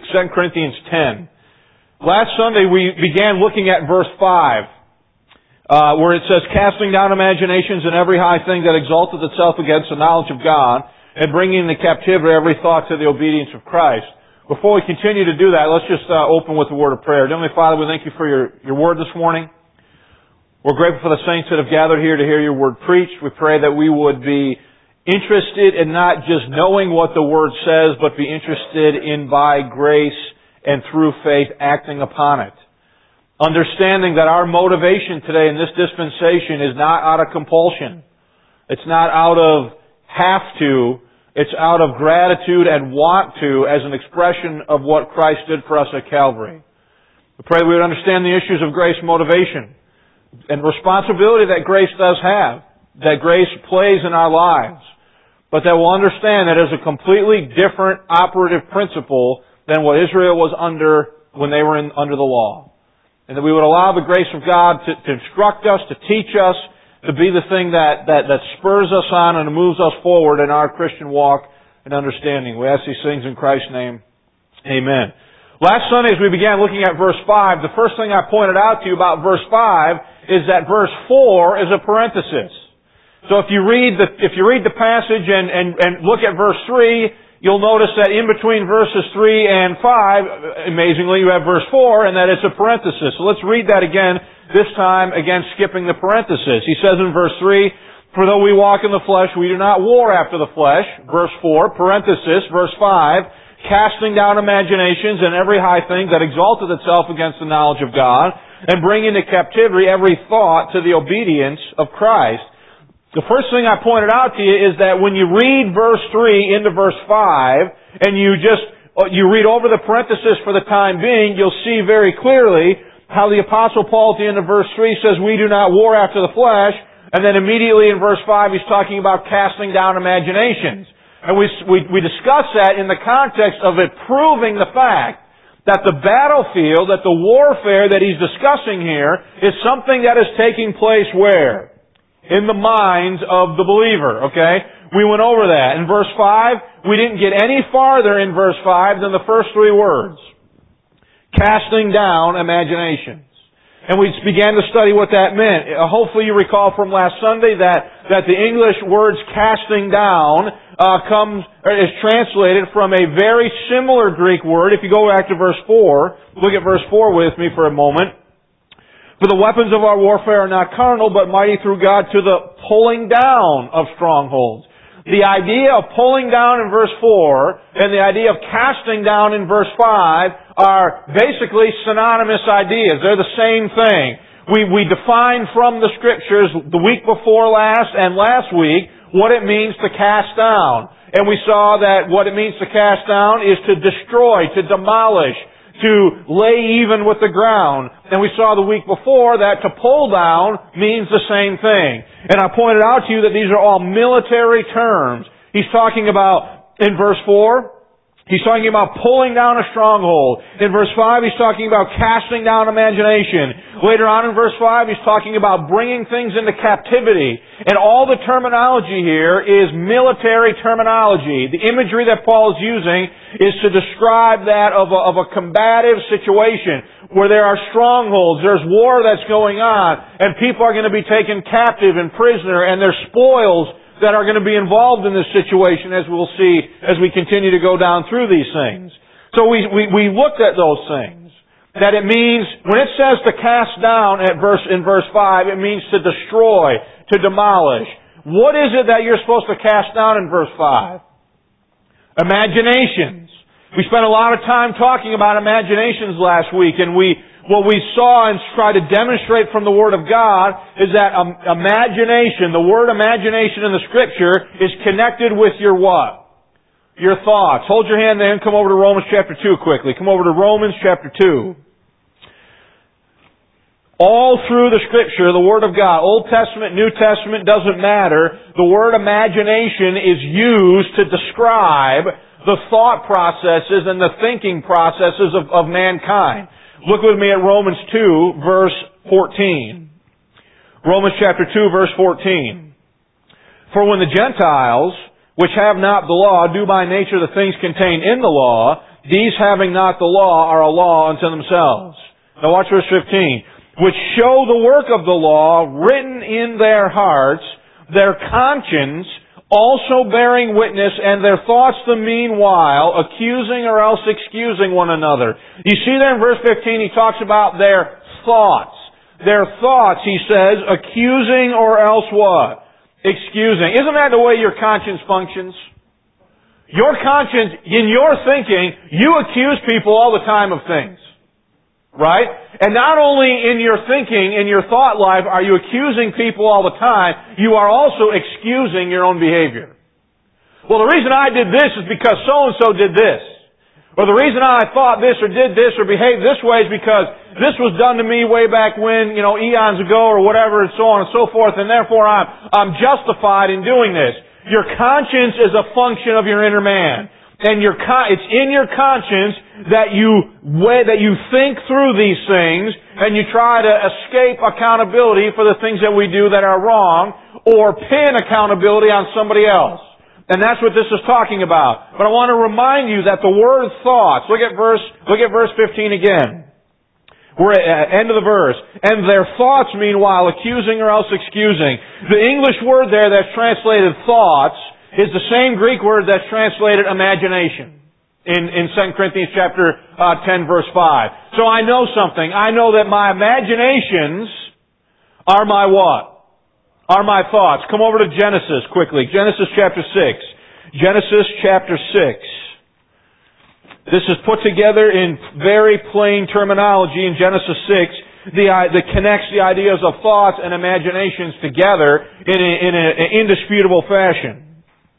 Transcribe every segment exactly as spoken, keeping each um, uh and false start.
Second Corinthians ten. Last Sunday we began looking at verse five, uh, where it says, casting down imaginations and every high thing that exalteth itself against the knowledge of God, and bringing into captivity every thought to the obedience of Christ. Before we continue to do that, let's just uh, open with a word of prayer. Heavenly Father, we thank you for your, your word this morning. We're grateful for the saints that have gathered here to hear your word preached. We pray that we would be interested in not just knowing what the word says, but be interested in, by grace and through faith, acting upon it. Understanding that our motivation today in this dispensation is not out of compulsion. It's not out of have to. It's out of gratitude and want to, as an expression of what Christ did for us at Calvary. We pray that we would understand the issues of grace motivation and responsibility that grace does have, that grace plays in our lives, but that we'll understand that it is a completely different operative principle than what Israel was under when they were in, under the law. And that we would allow the grace of God to, to instruct us, to teach us, to be the thing that, that, that spurs us on and moves us forward in our Christian walk and understanding. We ask these things in Christ's name. Amen. Last Sunday as we began looking at verse five, the first thing I pointed out to you about verse five is that verse four is a parenthesis. So if you read the, if you read the passage and, and, and look at verse three, you'll notice that in between verses three and five, amazingly, you have verse four, and that it's a parenthesis. So let's read that again, this time, again, skipping the parenthesis. He says in verse three, for though we walk in the flesh, we do not war after the flesh. Verse four, parenthesis, verse five, casting down imaginations and every high thing that exalteth itself against the knowledge of God, and bring into captivity every thought to the obedience of Christ. The first thing I pointed out to you is that when you read verse three into verse five, and you just, you read over the parenthesis for the time being, you'll see very clearly how the Apostle Paul at the end of verse three says, we do not war after the flesh, and then immediately in verse five he's talking about casting down imaginations. And we, we, we discussed that in the context of it proving the fact that the battlefield, that the warfare that he's discussing here is something that is taking place where? In the minds of the believer, okay? We went over that. In verse five, we didn't get any farther in verse five than the first three words. Casting down imaginations. And we began to study what that meant. Hopefully you recall from last Sunday that, that the English words casting down uh, comes, or is translated from a very similar Greek word. If you go back to verse four, look at verse four with me for a moment. For the weapons of our warfare are not carnal, but mighty through God to the pulling down of strongholds. The idea of pulling down in verse four and the idea of casting down in verse five are basically synonymous ideas. They're the same thing. We, we defined from the Scriptures the week before last and last week what it means to cast down. And we saw that what it means to cast down is to destroy, to demolish, to lay even with the ground. And we saw the week before that to pull down means the same thing. And I pointed out to you that these are all military terms. He's talking about, in verse four, he's talking about pulling down a stronghold. In verse five, he's talking about casting down imagination. Later on in verse five, he's talking about bringing things into captivity. And all the terminology here is military terminology. The imagery that Paul is using is to describe that of a, of a combative situation where there are strongholds, there's war that's going on, and people are going to be taken captive and prisoner, and there's spoils that are going to be involved in this situation, as we'll see as we continue to go down through these things. So we, we, we looked at those things. That it means, when it says to cast down at verse, in verse five, it means to destroy, to demolish. What is it that you're supposed to cast down in verse five? Imaginations. We spent a lot of time talking about imaginations last week, and we, what we saw and tried to demonstrate from the Word of God is that um, imagination, the word imagination in the Scripture, is connected with your what? Your thoughts. Hold your hand there and come over to Romans chapter two quickly. Come over to Romans chapter two. All through the Scripture, the Word of God, Old Testament, New Testament, doesn't matter. The word imagination is used to describe the thought processes and the thinking processes of, of mankind. Look with me at Romans two, verse fourteen. Romans chapter two, verse fourteen. For when the Gentiles, which have not the law, do by nature the things contained in the law, These having not the law are a law unto themselves. Now watch verse fifteen. Which show the work of the law written in their hearts, their conscience also bearing witness, and their thoughts the meanwhile, accusing or else excusing one another. You see there in verse fifteen, he talks about their thoughts. Their thoughts, he says, accusing or else what? Excusing. Isn't that the way your conscience functions? Your conscience, in your thinking, you accuse people all the time of things. Right? And not only in your thinking, in your thought life, are you accusing people all the time, you are also excusing your own behavior. Well, the reason I did this is because so-and-so did this. Or the reason I thought this or did this or behaved this way is because this was done to me way back when, you know, eons ago or whatever and so on and so forth, and therefore I'm, I'm justified in doing this. Your conscience is a function of your inner man. And your con- it's in your conscience that you that you think through these things and you try to escape accountability for the things that we do that are wrong or pin accountability on somebody else. And that's what this is talking about. But I want to remind you that the word thoughts, look at verse look at verse fifteen again. We're at the end of the verse. And their thoughts, meanwhile, accusing or else excusing. The English word there that's translated thoughts is the same Greek word that's translated imagination in, in Second Corinthians chapter uh, ten, verse five. So I know something. I know that my imaginations are my what? Are my thoughts. Come over to Genesis quickly. Genesis chapter six. Genesis chapter six. This is put together in very plain terminology in Genesis six. The, uh, that connects the ideas of thoughts and imaginations together in, a, in a, an indisputable fashion.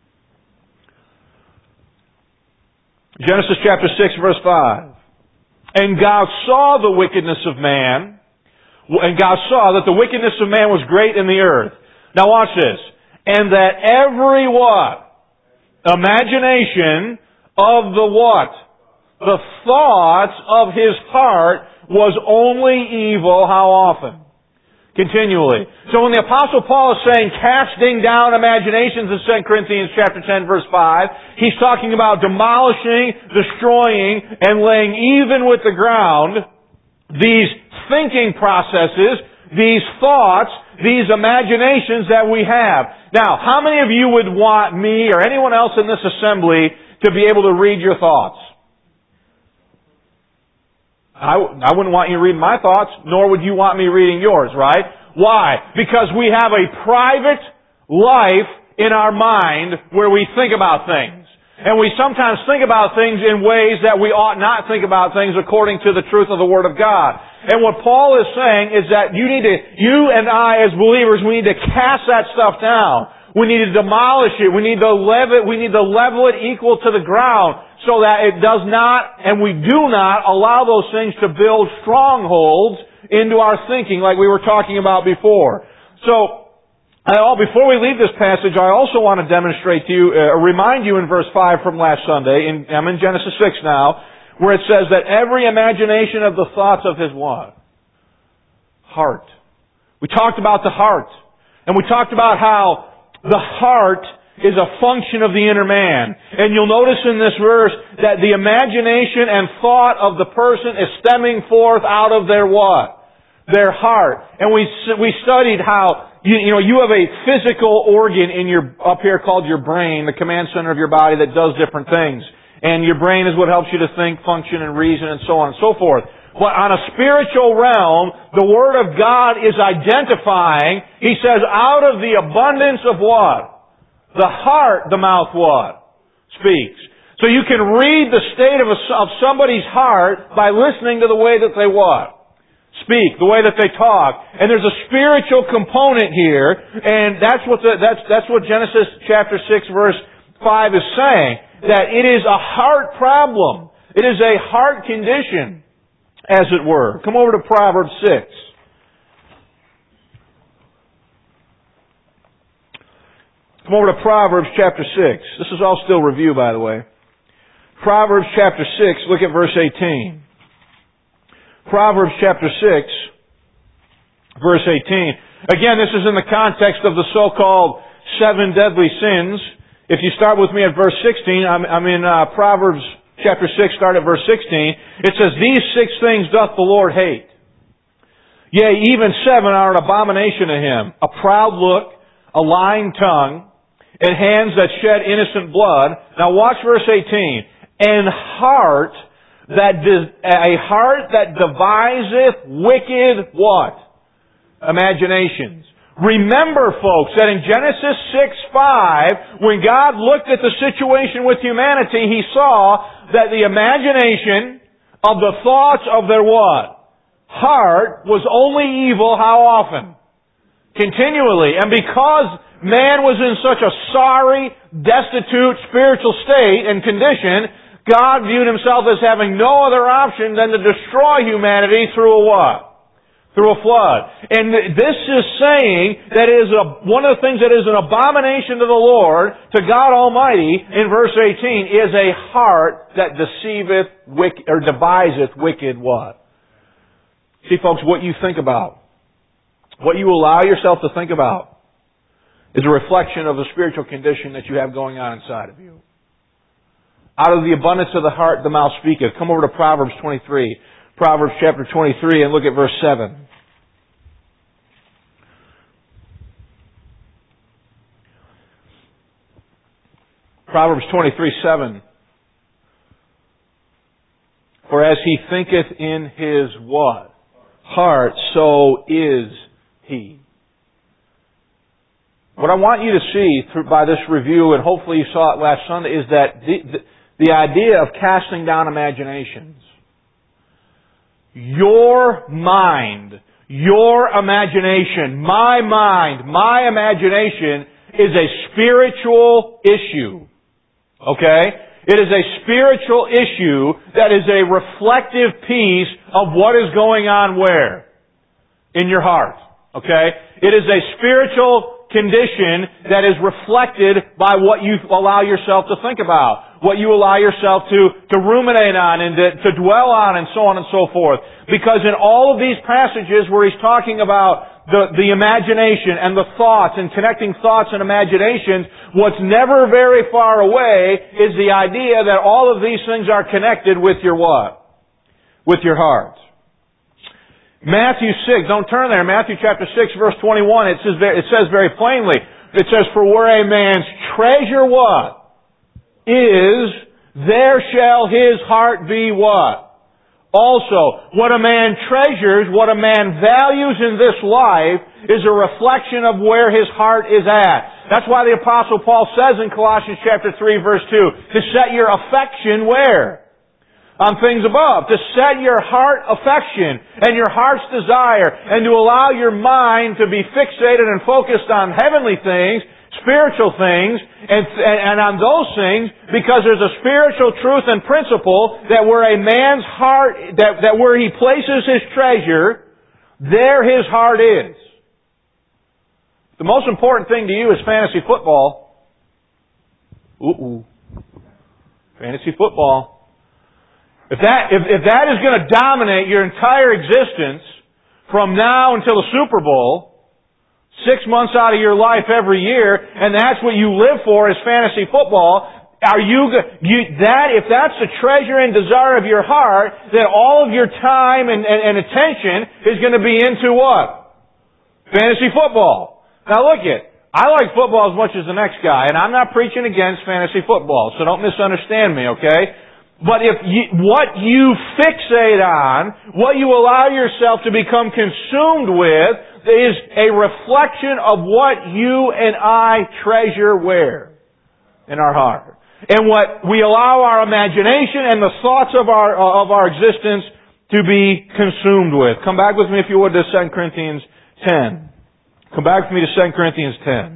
Genesis chapter six, verse five. And God saw the wickedness of man, and God saw that the wickedness of man was great in the earth. Now watch this. And that every what? Imagination of the what? The thoughts of his heart was only evil. How often? Continually. So when the Apostle Paul is saying casting down imaginations in Second Corinthians chapter ten, verse five, he's talking about demolishing, destroying, and laying even with the ground these thinking processes, these thoughts, these imaginations that we have. Now, how many of you would want me or anyone else in this assembly to be able to read your thoughts? I, I wouldn't want you reading my thoughts, nor would you want me reading yours, right? Why? Because we have a private life in our mind where we think about things. And we sometimes think about things in ways that we ought not think about things according to the truth of the Word of God. And what Paul is saying is that you need to, you and I as believers, we need to cast that stuff down. We need to demolish it. We need to level it, we need to level it equal to the ground so that it does not, and we do not, allow those things to build strongholds into our thinking like we were talking about before. So, before we leave this passage, I also want to demonstrate to you, uh, remind you in verse five from last Sunday, in, I'm in Genesis six now, where it says that every imagination of the thoughts of his what? Heart. We talked about the heart. And we talked about how the heart is a function of the inner man. And you'll notice in this verse that the imagination and thought of the person is stemming forth out of their what? Their heart. And we we studied how you, you know you have a physical organ in your up here called your brain, the command center of your body that does different things. And your brain is what helps you to think, function, and reason, and so on and so forth. But on a spiritual realm, the Word of God is identifying, He says, out of the abundance of what? The heart, the mouth what? Speaks. So you can read the state of, a, of somebody's heart by listening to the way that they what? Speak, the way that they talk. And there's a spiritual component here, and that's what the, that's, that's what Genesis chapter six verse five is saying. That it is a heart problem. It is a heart condition, as it were. Come over to Proverbs six. Come over to Proverbs chapter six. This is all still review, by the way. Proverbs chapter six, look at verse eighteen. Proverbs chapter six, verse eighteen. Again, this is in the context of the so-called seven deadly sins. If you start with me at verse sixteen, I'm, I'm in uh, Proverbs chapter six, start at verse sixteen. It says, "These six things doth the Lord hate. Yea, even seven are an abomination to Him. A proud look, a lying tongue, and hands that shed innocent blood." Now watch verse eighteen. "And heart that de- a heart that deviseth wicked" what? Imaginations. Remember, folks, that in Genesis six five, when God looked at the situation with humanity, He saw that the imagination of the thoughts of their what? Heart was only evil how often? Continually. And because man was in such a sorry, destitute spiritual state and condition, God viewed Himself as having no other option than to destroy humanity through a what? Through a flood. And this is saying that it is a, one of the things that is an abomination to the Lord, to God Almighty, in verse eighteen, is a heart that deceiveth, wicked, or deviseth wicked what? See, folks, what you think about, what you allow yourself to think about, is a reflection of the spiritual condition that you have going on inside of you. Out of the abundance of the heart, the mouth speaketh. Come over to Proverbs twenty-three. Proverbs chapter twenty-three, and look at verse seven. Proverbs twenty-three, seven. "For as he thinketh in his" what? "Heart, so is he." What I want you to see through, by this review, and hopefully you saw it last Sunday, is that the, the, the idea of casting down imaginations. Your mind, your imagination, my mind, my imagination is a spiritual issue. Okay? It is a spiritual issue that is a reflective piece of what is going on where? In your heart. Okay? It is a spiritual condition that is reflected by what you allow yourself to think about, what you allow yourself to, to ruminate on and to, to dwell on, and so on and so forth. Because in all of these passages where he's talking about the, the imagination and the thoughts and connecting thoughts and imaginations, what's never very far away is the idea that all of these things are connected with your what? With your heart. Matthew six, don't turn there, Matthew chapter six verse twenty-one, it says, it says very plainly, it says, "For where a man's treasure what? Is, there shall his heart be" what? Also, what a man treasures, what a man values in this life is a reflection of where his heart is at. That's why the Apostle Paul says in Colossians chapter three verse two, to set your affection where? On things above. To set your heart affection and your heart's desire, and to allow your mind to be fixated and focused on heavenly things, spiritual things, and, and on those things, because there's a spiritual truth and principle that where a man's heart, that, that where he places his treasure, there his heart is. The most important thing to you is fantasy football. Ooh, fantasy football. If that, if, if that is going to dominate your entire existence from now until the Super Bowl, six months out of your life every year, and that's what you live for is fantasy football, are you, you that, if that's the treasure and desire of your heart, then all of your time and, and, and attention is going to be into what? Fantasy football. Now look it. I like football as much as the next guy, and I'm not preaching against fantasy football, so don't misunderstand me, okay? But if you, what you fixate on, what you allow yourself to become consumed with, is a reflection of what you and I treasure where? In our heart. And what we allow our imagination and the thoughts of our, of our existence to be consumed with. Come back with me, if you would, to Second Corinthians ten. Come back with me to Second Corinthians ten.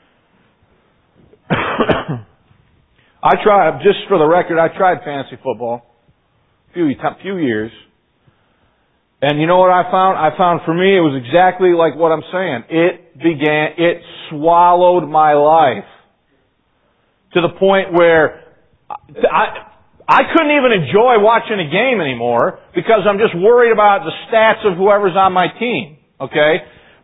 I tried, just for the record, I tried fantasy football a few, few years. And you know what I found? I found for me it was exactly like what I'm saying. It began, it swallowed my life. To the point where I, I couldn't even enjoy watching a game anymore because I'm just worried about the stats of whoever's on my team. Okay?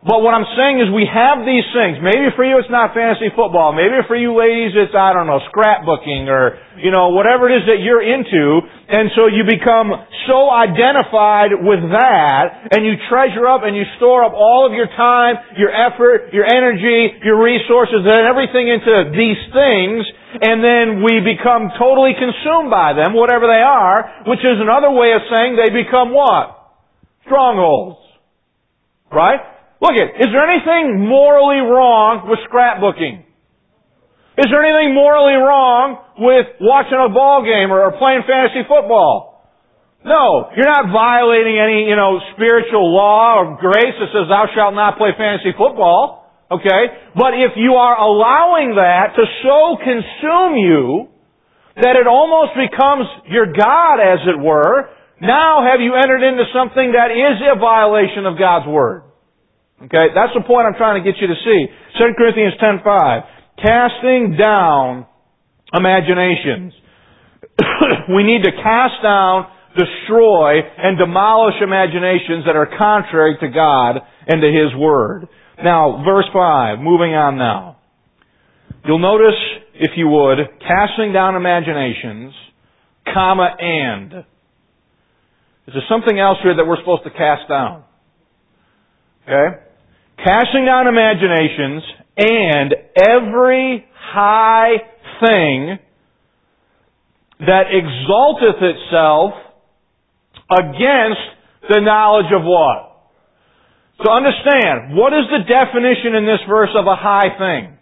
But what I'm saying is we have these things. Maybe for you it's not fantasy football. Maybe for you ladies it's, I don't know, scrapbooking or, you know, whatever it is that you're into. And so you become so identified with that and you treasure up and you store up all of your time, your effort, your energy, your resources and everything into these things. And then we become totally consumed by them, whatever they are, which is another way of saying they become what? Strongholds. Right? Look it, is there anything morally wrong with scrapbooking? Is there anything morally wrong with watching a ball game or playing fantasy football? No, you're not violating any, you know, spiritual law or grace that says thou shalt not play fantasy football. Okay? But if you are allowing that to so consume you that it almost becomes your God, as it were, now have you entered into something that is a violation of God's Word. Okay, that's the point I'm trying to get you to see. Second Corinthians ten five. Casting down imaginations. We need to cast down, destroy, and demolish imaginations that are contrary to God and to His Word. Now, verse five, moving on now. You'll notice, if you would, casting down imaginations, comma, and. Is there something else here that we're supposed to cast down? Okay? Casting down imaginations and every high thing that exalteth itself against the knowledge of what? So understand, what is the definition in this verse of a high thing?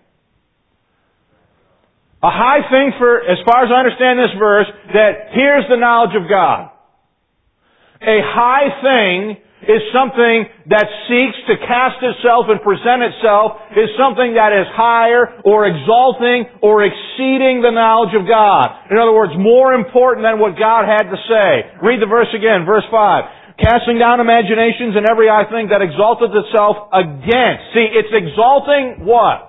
A high thing, for, as far as I understand this verse, that here's the knowledge of God. A high thing is something that seeks to cast itself and present itself is something that is higher or exalting or exceeding the knowledge of God. In other words, more important than what God had to say. Read the verse again, verse five. Casting down imaginations and every high thing that exalteth itself against. See, it's exalting what?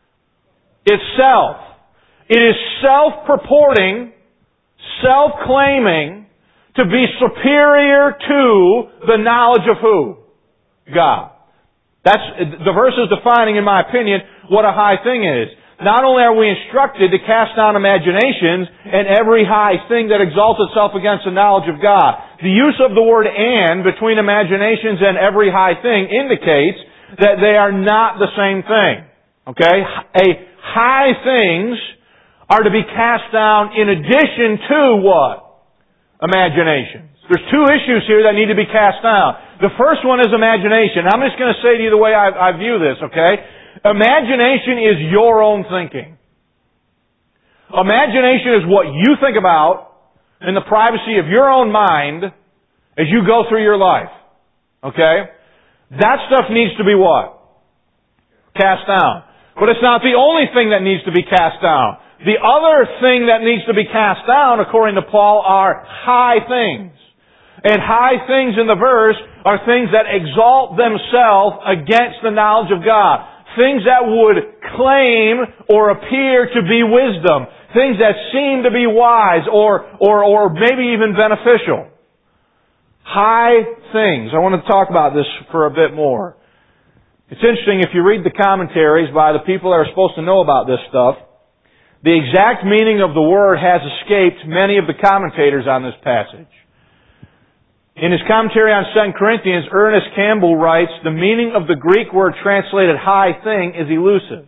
Itself. It is self-purporting, self-claiming, to be superior to the knowledge of who? God. That's, the verse is defining, in my opinion, what a high thing is. Not only are we instructed to cast down imaginations and every high thing that exalts itself against the knowledge of God. The use of the word and between imaginations and every high thing indicates that they are not the same thing. Okay? A high things are to be cast down in addition to what? Imaginations. There's two issues here that need to be cast down. The first one is imagination. I'm just going to say to you the way I, I view this, okay? Imagination is your own thinking. Imagination is what you think about in the privacy of your own mind as you go through your life. Okay? That stuff needs to be what? Cast down. But it's not the only thing that needs to be cast down. The other thing that needs to be cast down, according to Paul, are high things. And high things in the verse are things that exalt themselves against the knowledge of God. Things that would claim or appear to be wisdom. Things that seem to be wise or, or, or maybe even beneficial. High things. I want to talk about this for a bit more. It's interesting, if you read the commentaries by the people that are supposed to know about this stuff, the exact meaning of the word has escaped many of the commentators on this passage. In his commentary on Second Corinthians, Ernest Campbell writes, the meaning of the Greek word translated high thing is elusive.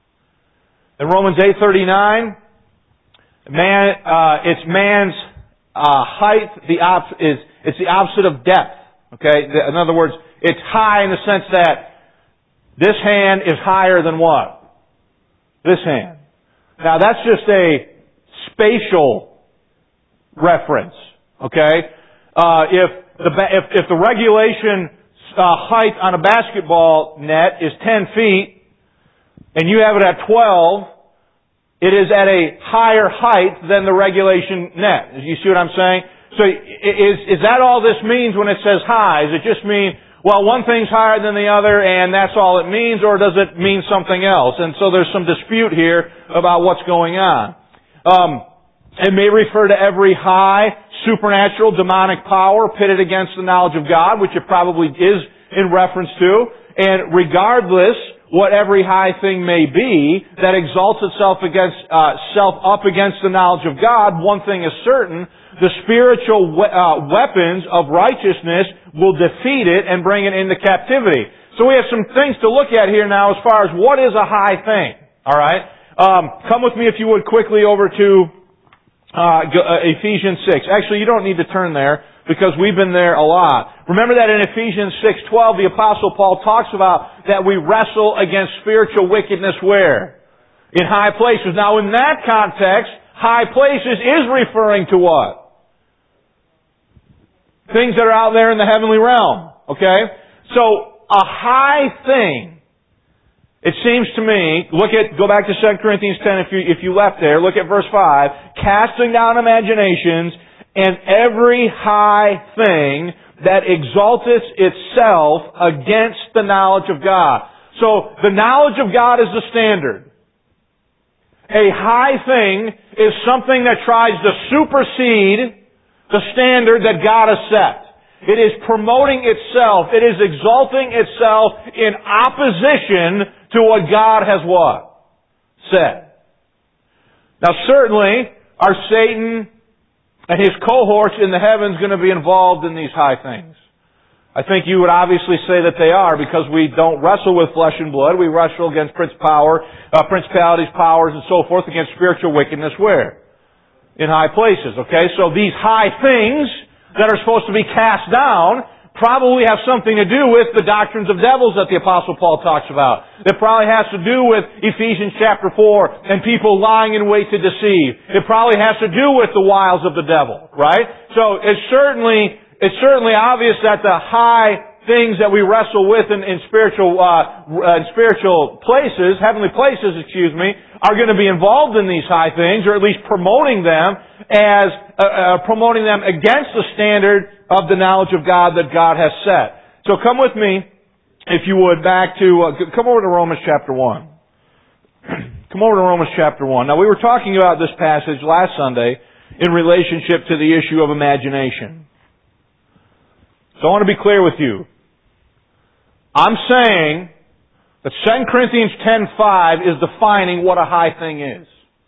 In Romans eight thirty-nine, man, uh, it's man's uh, height, the op- is it's the opposite of depth. Okay? In other words, it's high in the sense that this hand is higher than what? This hand. Now that's just a spatial reference, okay? Uh, if the if, if the regulation uh, height on a basketball net is ten feet, and you have it at twelve, it is at a higher height than the regulation net. You see what I'm saying? So is is that all this means when it says high? Does it just mean, well, one thing's higher than the other and that's all it means, or does it mean something else? And so there's some dispute here about what's going on. Um, it may refer to every high, supernatural, demonic power pitted against the knowledge of God, which it probably is in reference to. And regardless what every high thing may be that exalts itself against, uh, self up against the knowledge of God, one thing is certain, the spiritual we- uh, weapons of righteousness will defeat it and bring it into captivity. So we have some things to look at here now as far as what is a high thing. Alright? Um, come with me if you would quickly over to uh, Ephesians six. Actually, you don't need to turn there, because we've been there a lot. Remember that in Ephesians six twelve, the Apostle Paul talks about that we wrestle against spiritual wickedness where? In high places. Now in that context, high places is referring to what? Things that are out there in the heavenly realm. Okay? So, a high thing, it seems to me, look at, go back to Second Corinthians ten if you, if you left there, look at verse five, casting down imaginations and every high thing that exalteth itself against the knowledge of God. So, the knowledge of God is the standard. A high thing is something that tries to supersede the standard that God has set. It is promoting itself. It is exalting itself in opposition to what God has what? Said. Now certainly, are Satan and his cohorts in the heavens going to be involved in these high things? I think you would obviously say that they are, because we don't wrestle with flesh and blood. We wrestle against prince power, uh, principalities, powers, and so forth, against spiritual wickedness where? In high places. Okay, so these high things that are supposed to be cast down probably have something to do with the doctrines of devils that the Apostle Paul talks about. That probably has to do with Ephesians chapter four and people lying in wait to deceive. It probably has to do with the wiles of the devil, right? So it's certainly, it's certainly obvious that the high things that we wrestle with in, in spiritual, uh, in spiritual places, heavenly places, excuse me, are going to be involved in these high things, or at least promoting them as, uh, uh, promoting them against the standard of the knowledge of God that God has set. So come with me, if you would, back to, uh, come over to Romans chapter one. Come over to Romans chapter one. Now we were talking about this passage last Sunday in relationship to the issue of imagination. So I want to be clear with you. I'm saying that Second Corinthians ten five is defining what a high thing is.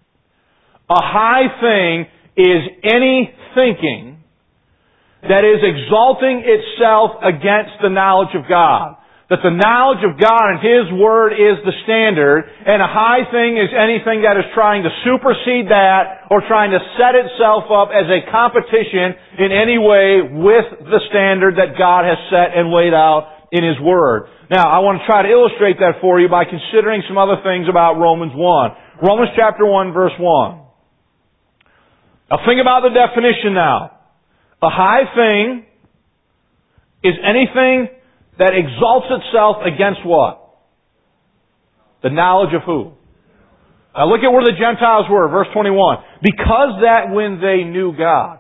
A high thing is any thinking that is exalting itself against the knowledge of God. That the knowledge of God and His Word is the standard, and a high thing is anything that is trying to supersede that or trying to set itself up as a competition in any way with the standard that God has set and laid out in His Word. Now, I want to try to illustrate that for you by considering some other things about Romans one. Romans chapter one, verse one. Now think about the definition now. A high thing is anything that exalts itself against what? The knowledge of who? Now look at where the Gentiles were, verse twenty-one. Because that when they knew God.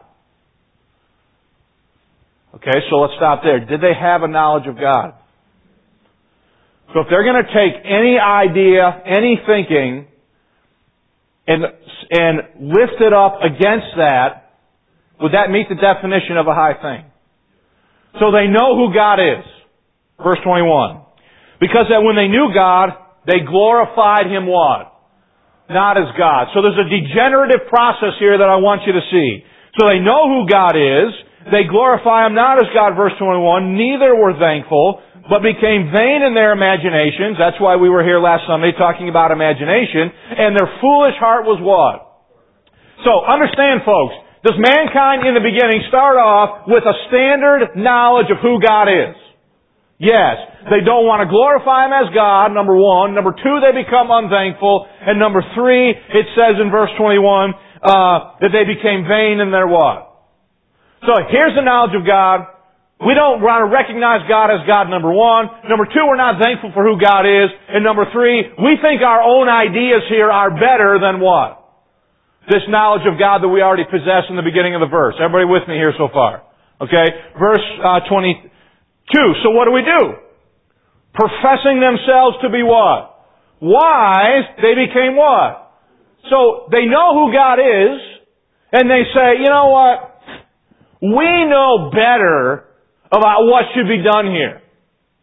Okay, so let's stop there. Did they have a knowledge of God? So if they're going to take any idea, any thinking, and, and lift it up against that, would that meet the definition of a high thing? So they know who God is. Verse twenty-one. Because that when they knew God, they glorified Him what? Not as God. So there's a degenerative process here that I want you to see. So they know who God is. They glorify Him not as God, verse twenty-one. Neither were thankful, but became vain in their imaginations. That's why we were here last Sunday talking about imagination. And their foolish heart was what? So understand, folks. Does mankind in the beginning start off with a standard knowledge of who God is? Yes. They don't want to glorify Him as God, number one. Number two, they become unthankful. And number three, it says in verse twenty-one, uh, that they became vain in their what? So here's the knowledge of God. We don't want to recognize God as God, number one. Number two, we're not thankful for who God is. And number three, we think our own ideas here are better than what? This knowledge of God that we already possess in the beginning of the verse. Everybody with me here so far? Okay? Verse uh, twenty-two. So what do we do? Professing themselves to be what? Wise, they became what? So they know who God is, and they say, you know what? We know better about what should be done here.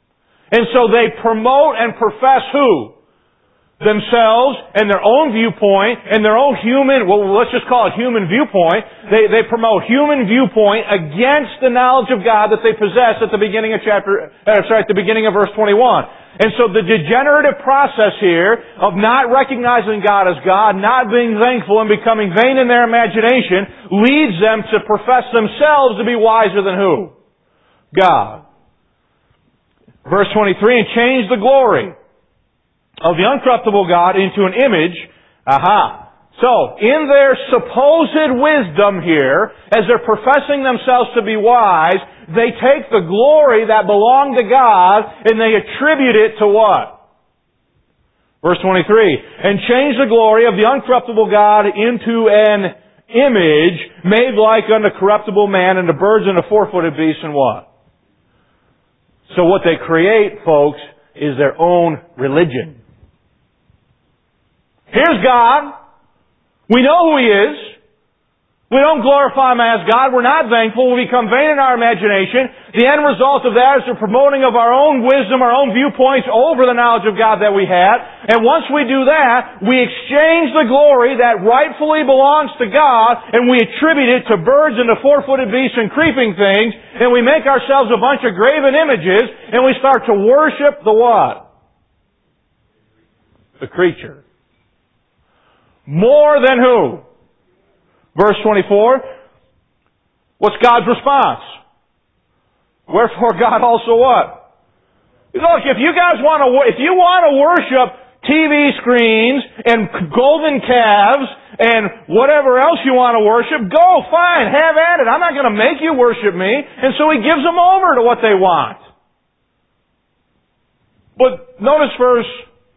And so they promote and profess who? Themselves and their own viewpoint and their own human, well, let's just call it human viewpoint. They, they promote human viewpoint against the knowledge of God that they possess at the beginning of chapter, uh, sorry, at the beginning of verse twenty-one. And so the degenerative process here of not recognizing God as God, not being thankful and becoming vain in their imagination leads them to profess themselves to be wiser than who? God. Verse twenty-three, and change the glory of the uncorruptible God into an image. Aha. So, in their supposed wisdom here, as they're professing themselves to be wise, they take the glory that belonged to God and they attribute it to what? Verse twenty-three, and change the glory of the uncorruptible God into an image made like unto corruptible man and the birds and the four-footed beasts and what? So what they create, folks, is their own religion. Here's God. We know who He is. We don't glorify Him as God. We're not thankful. We become vain in our imagination. The end result of that is the promoting of our own wisdom, our own viewpoints over the knowledge of God that we had. And once we do that, we exchange the glory that rightfully belongs to God and we attribute it to birds and to four-footed beasts and creeping things, and we make ourselves a bunch of graven images and we start to worship the what? The creature. More than who? Verse twenty-four. What's God's response? Wherefore God also what? Look, if you guys want to, if you want to worship T V screens and golden calves and whatever else you want to worship, go, fine, have at it. I'm not going to make you worship me. And so He gives them over to what they want. But notice verse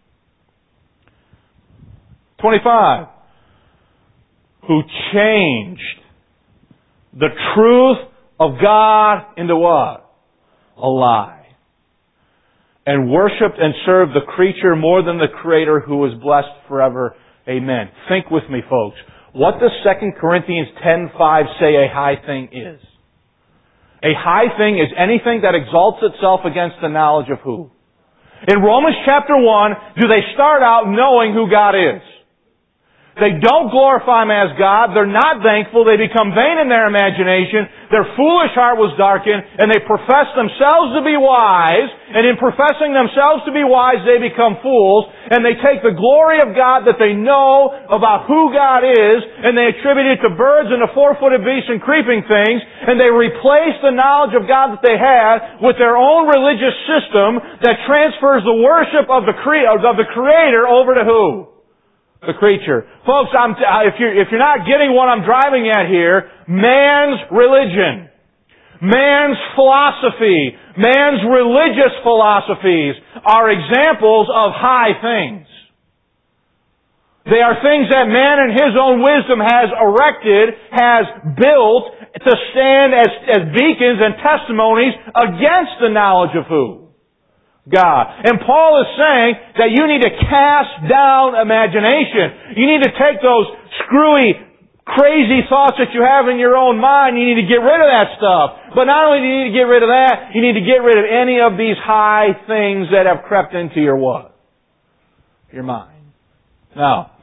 twenty-five. Who changed the truth of God into what? A lie. And worshipped and served the creature more than the Creator who is blessed forever. Amen. Think with me, folks. What does Second Corinthians ten five say a high thing is? A high thing is anything that exalts itself against the knowledge of who? In Romans chapter one, do they start out knowing who God is? They don't glorify Him as God. They're not thankful. They become vain in their imagination. Their foolish heart was darkened, and they profess themselves to be wise. And in professing themselves to be wise, they become fools. And they take the glory of God that they know about who God is, and they attribute it to birds and to four-footed beasts and creeping things. And they replace the knowledge of God that they had with their own religious system that transfers the worship of the cre- of the Creator over to who? The creature. Folks, I'm t- if you're, if you're not getting what I'm driving at here, man's religion, man's philosophy, man's religious philosophies are examples of high things. They are things that man in his own wisdom has erected, has built to stand as, as beacons and testimonies against the knowledge of who? God. And Paul is saying that you need to cast down imagination. You need to take those screwy, crazy thoughts that you have in your own mind. You need to get rid of that stuff. But not only do you need to get rid of that, you need to get rid of any of these high things that have crept into your what? Your mind. Now,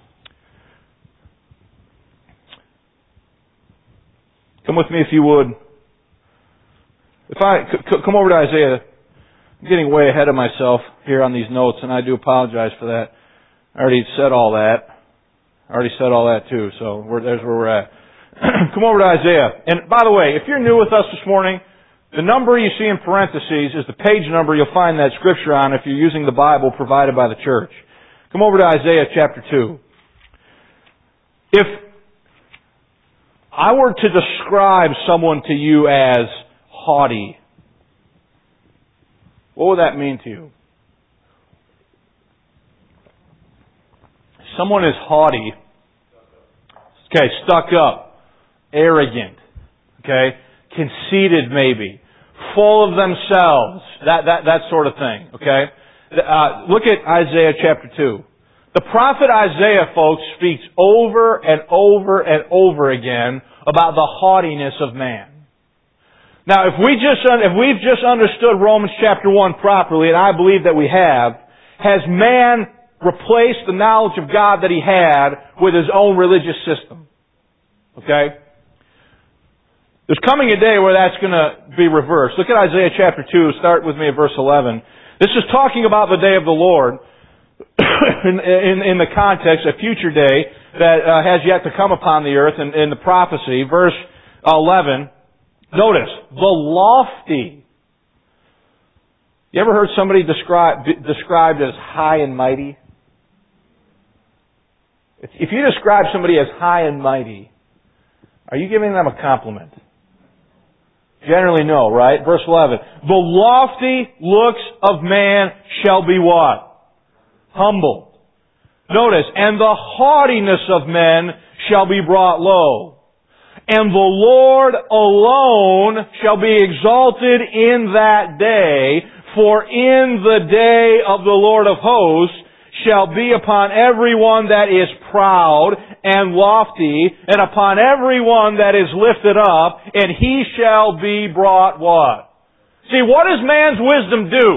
come with me if you would. If I c- come over to Isaiah. I'm getting way ahead of myself here on these notes, and I do apologize for that. I already said all that. I already said all that too, so we're, there's where we're at. Come over to Isaiah. And by the way, if you're new with us this morning, the number you see in parentheses is the page number you'll find that scripture on if you're using the Bible provided by the church. Come over to Isaiah chapter two. If I were to describe someone to you as haughty, what would that mean to you? Someone is haughty. Okay, stuck up. Arrogant. Okay? Conceited maybe. Full of themselves. That, that, that sort of thing. Okay? Uh, look at Isaiah chapter two. The prophet Isaiah, folks, speaks over and over and over again about the haughtiness of man. Now, if we just if we've just understood Romans chapter one properly, and I believe that we have, has man replaced the knowledge of God that he had with his own religious system? Okay? There's coming a day where that's going to be reversed. Look at Isaiah chapter two. Start with me at verse eleven. This is talking about the day of the Lord in, in, in the context, a future day that uh, has yet to come upon the earth in, in the prophecy. Verse eleven. Notice, the lofty. You ever heard somebody describe, described as high and mighty? If you describe somebody as high and mighty, are you giving them a compliment? Generally no, right? Verse eleven. The lofty looks of man shall be what? Humbled. Notice, and the haughtiness of men shall be brought low. And the Lord alone shall be exalted in that day, for in the day of the Lord of hosts shall be upon everyone that is proud and lofty, and upon everyone that is lifted up, and he shall be brought what? See, what does man's wisdom do?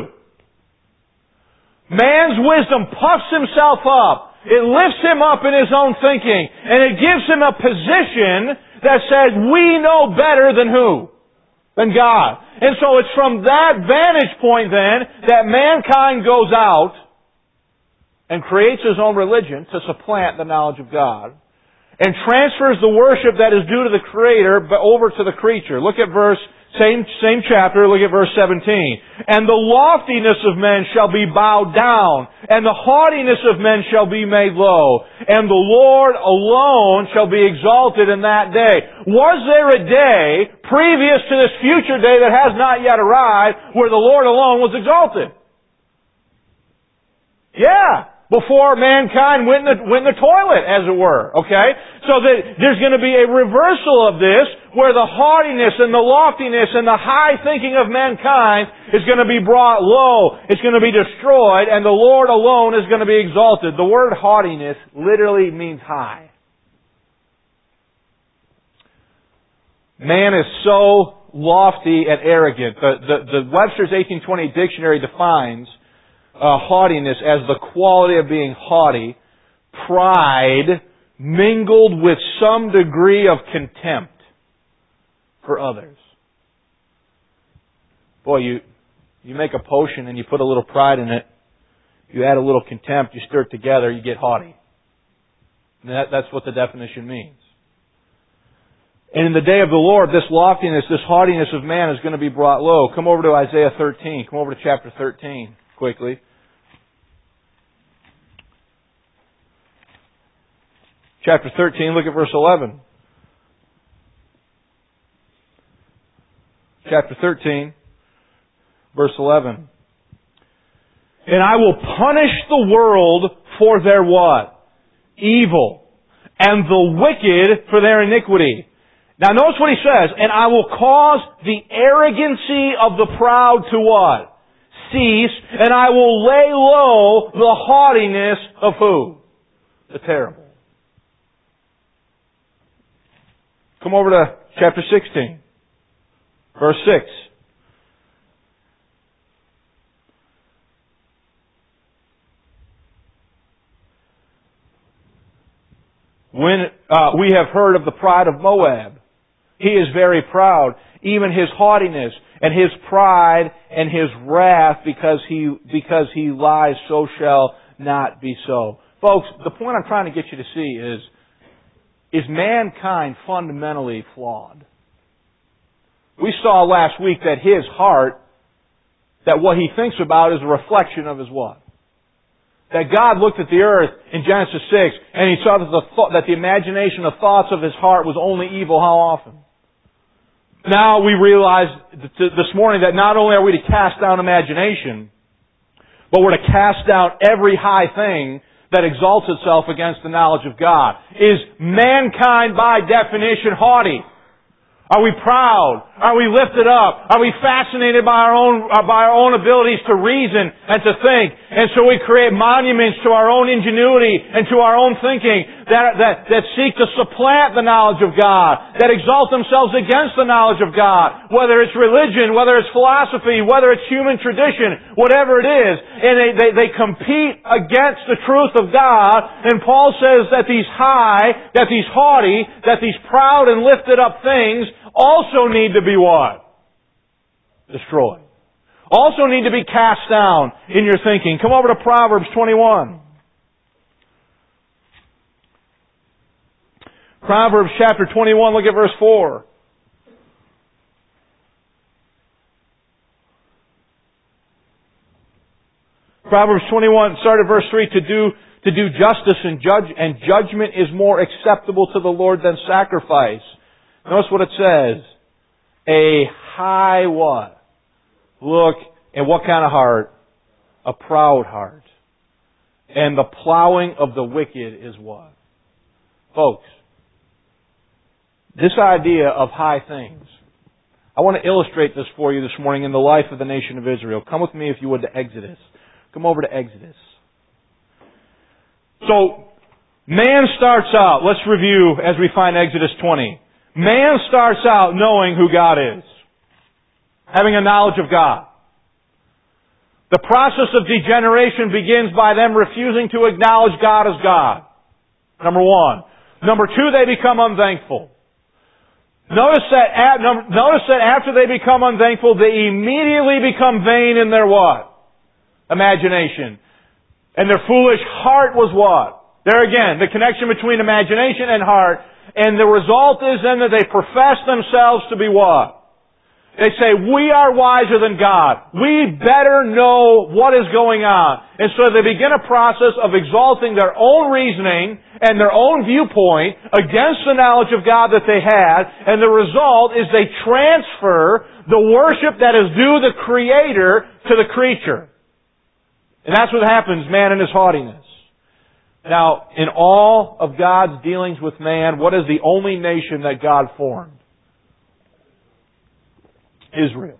Man's wisdom puffs himself up. It lifts him up in his own thinking, and it gives him a position that says, we know better than who? Than God. And so it's from that vantage point then that mankind goes out and creates his own religion to supplant the knowledge of God and transfers the worship that is due to the Creator over to the creature. Look at verse, same, same chapter, look at verse seventeen. And the loftiness of men shall be bowed down, and the haughtiness of men shall be made low, and the Lord alone shall be exalted in that day. Was there a day previous to this future day that has not yet arrived where the Lord alone was exalted? Yeah. Before mankind went in, the, went in the toilet, as it were. Okay? So that there's going to be a reversal of this, where the haughtiness and the loftiness and the high thinking of mankind is going to be brought low. It's going to be destroyed, and the Lord alone is going to be exalted. The word haughtiness literally means high. Man is so lofty and arrogant. The, the, the Webster's eighteen twenty dictionary defines Uh, haughtiness as the quality of being haughty, pride mingled with some degree of contempt for others. Boy, you you make a potion and you put a little pride in it, you add a little contempt, you stir it together, you get haughty. And that, that's what the definition means. And in the day of the Lord, this loftiness, this haughtiness of man is going to be brought low. Come over to Isaiah thirteen. Come over to chapter thirteen quickly. Chapter thirteen, look at verse eleven. Chapter thirteen, verse eleven. And I will punish the world for their what? Evil. And the wicked for their iniquity. Now notice what he says. And I will cause the arrogancy of the proud to what? Cease. And I will lay low the haughtiness of who? The terrible. Come over to chapter sixteen, verse six. When uh, we have heard of the pride of Moab, he is very proud, even his haughtiness and his pride and his wrath, because he because he lies, so shall not be so. Folks, the point I'm trying to get you to see is, is mankind fundamentally flawed? We saw last week that his heart, that what he thinks about is a reflection of his what? That God looked at the earth in Genesis six and He saw that the, thought, that the imagination, the thoughts of his heart was only evil. How often? Now we realize this morning that not only are we to cast down imagination, but we're to cast down every high thing that exalts itself against the knowledge of God. Is mankind by definition haughty? Are we proud? Are we lifted up? Are we fascinated by our own by our own abilities to reason and to think? And so we create monuments to our own ingenuity and to our own thinking that, that, that seek to supplant the knowledge of God, that exalt themselves against the knowledge of God, whether it's religion, whether it's philosophy, whether it's human tradition, whatever it is. And they, they, they compete against the truth of God. And Paul says that these high, that these haughty, that these proud and lifted up things also need to be what? Destroyed. Also need to be cast down in your thinking. Come over to Proverbs twenty-one. Proverbs chapter twenty-one, look at verse four. Proverbs twenty-one, start at verse three, to do, to do justice and judge, and judgment is more acceptable to the Lord than sacrifice. Notice what it says. A high what? Look, and what kind of heart? A proud heart. And the plowing of the wicked is what? Folks, this idea of high things, I want to illustrate this for you this morning in the life of the nation of Israel. Come with me, if you would, to Exodus. Come over to Exodus. So, man starts out, let's review as we find Exodus twenty. Man starts out knowing who God is. Having a knowledge of God. The process of degeneration begins by them refusing to acknowledge God as God. Number one. Number two, they become unthankful. Notice that, at, notice that after they become unthankful, they immediately become vain in their what? Imagination. And their foolish heart was what? There again, the connection between imagination and heart. And the result is then that they profess themselves to be what? They say, we are wiser than God. We better know what is going on. And so they begin a process of exalting their own reasoning and their own viewpoint against the knowledge of God that they had. And the result is they transfer the worship that is due the Creator to the creature. And that's what happens, man in his haughtiness. Now, in all of God's dealings with man, what is the only nation that God formed? Israel.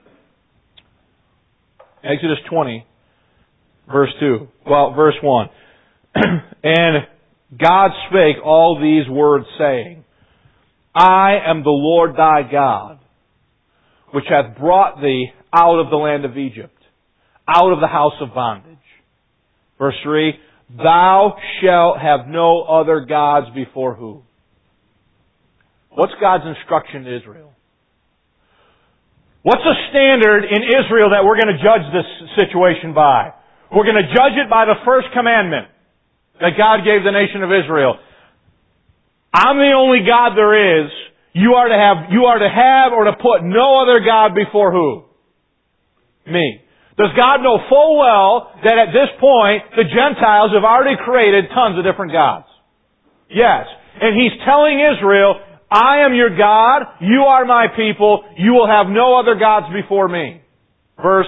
Exodus twenty, verse two. Well, verse one. And God spake all these words, saying, I am the Lord thy God, which hath brought thee out of the land of Egypt, out of the house of bondage. Verse three. Thou shalt have no other gods before who? What's God's instruction to Israel? What's the standard in Israel that we're going to judge this situation by? We're going to judge it by the first commandment that God gave the nation of Israel. I'm the only God there is. You are to have, you are to have or to put no other God before who? Me. Does God know full well that at this point the Gentiles have already created tons of different gods? Yes. And He's telling Israel, I am your God, you are my people, you will have no other gods before me. Verse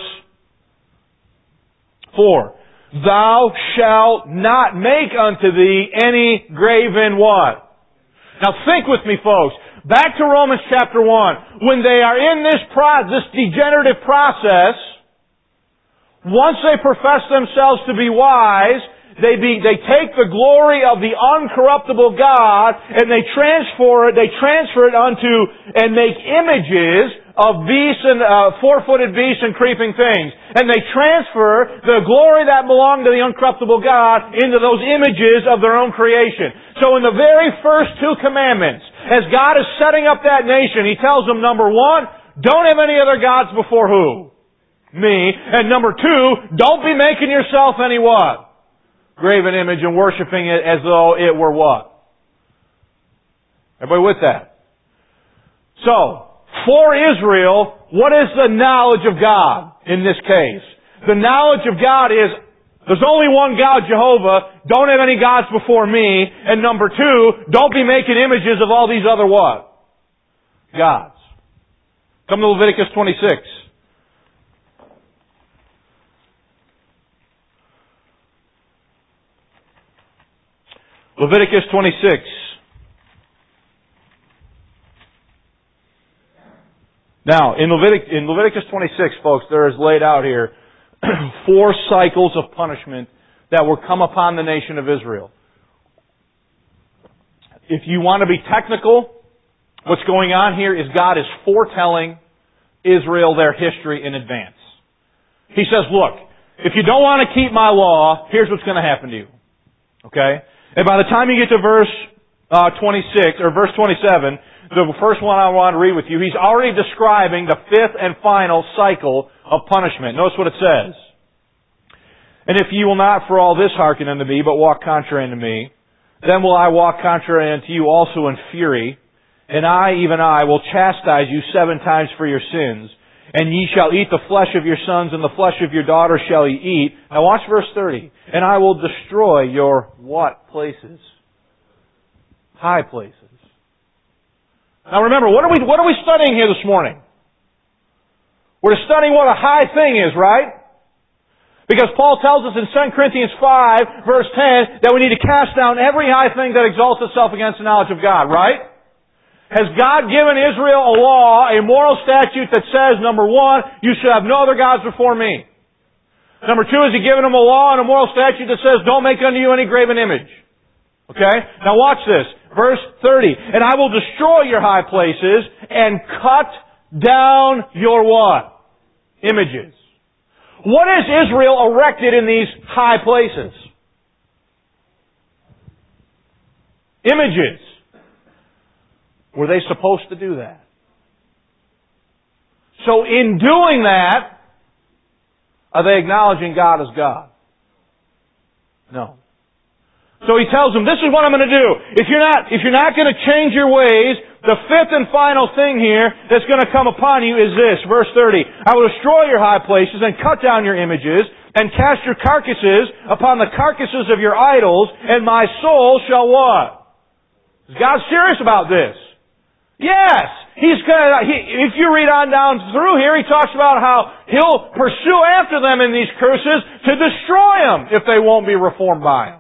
four. Thou shalt not make unto thee any graven what? Now think with me, folks. Back to Romans chapter one. When they are in this pro- this degenerative process, once they profess themselves to be wise, They be, they take the glory of the uncorruptible God and they transfer it, they transfer it unto and make images of beasts and uh, four-footed beasts and creeping things. And they transfer the glory that belonged to the uncorruptible God into those images of their own creation. So in the very first two commandments, as God is setting up that nation, He tells them, number one, don't have any other gods before who? Me. And number two, don't be making yourself any what? Graven image and worshiping it as though it were what? Everybody with that? So, for Israel, what is the knowledge of God in this case? The knowledge of God is, there's only one God, Jehovah, don't have any gods before me, and number two, don't be making images of all these other what? Gods. Come to Leviticus twenty-six. Leviticus twenty-six. Now, in, Levitic, in Leviticus twenty-six, folks, there is laid out here four cycles of punishment that will come upon the nation of Israel. If you want to be technical, what's going on here is God is foretelling Israel their history in advance. He says, look, if you don't want to keep my law, here's what's going to happen to you. Okay? And by the time you get to verse uh, twenty-six, or verse twenty-seven, the first one I want to read with you, he's already describing the fifth and final cycle of punishment. Notice what it says. And if you will not for all this hearken unto me, but walk contrary unto me, then will I walk contrary unto you also in fury, and I, even I, will chastise you seven times for your sins. And ye shall eat the flesh of your sons, and the flesh of your daughters shall ye eat. Now watch verse thirty. And I will destroy your what places? High places. Now remember, what are we, what are we studying here this morning? We're studying what a high thing is, right? Because Paul tells us in Second Corinthians five, verse ten, that we need to cast down every high thing that exalts itself against the knowledge of God, right? Has God given Israel a law, a moral statute that says, number one, you should have no other gods before me? Number two, has He given them a law and a moral statute that says, don't make unto you any graven image? Okay? Now watch this. Verse thirty. And I will destroy your high places and cut down your what? Images. What is Israel erected in these high places? Images. Were they supposed to do that? So in doing that, are they acknowledging God as God? No. So he tells them, this is what I'm going to do. If you're not, if you're not going to change your ways, the fifth and final thing here that's going to come upon you is this, verse thirty. I will destroy your high places and cut down your images and cast your carcasses upon the carcasses of your idols, and my soul shall what? Is God serious about this? Yes! He's gonna, he, if you read on down through here, he talks about how he'll pursue after them in these curses to destroy them if they won't be reformed by him.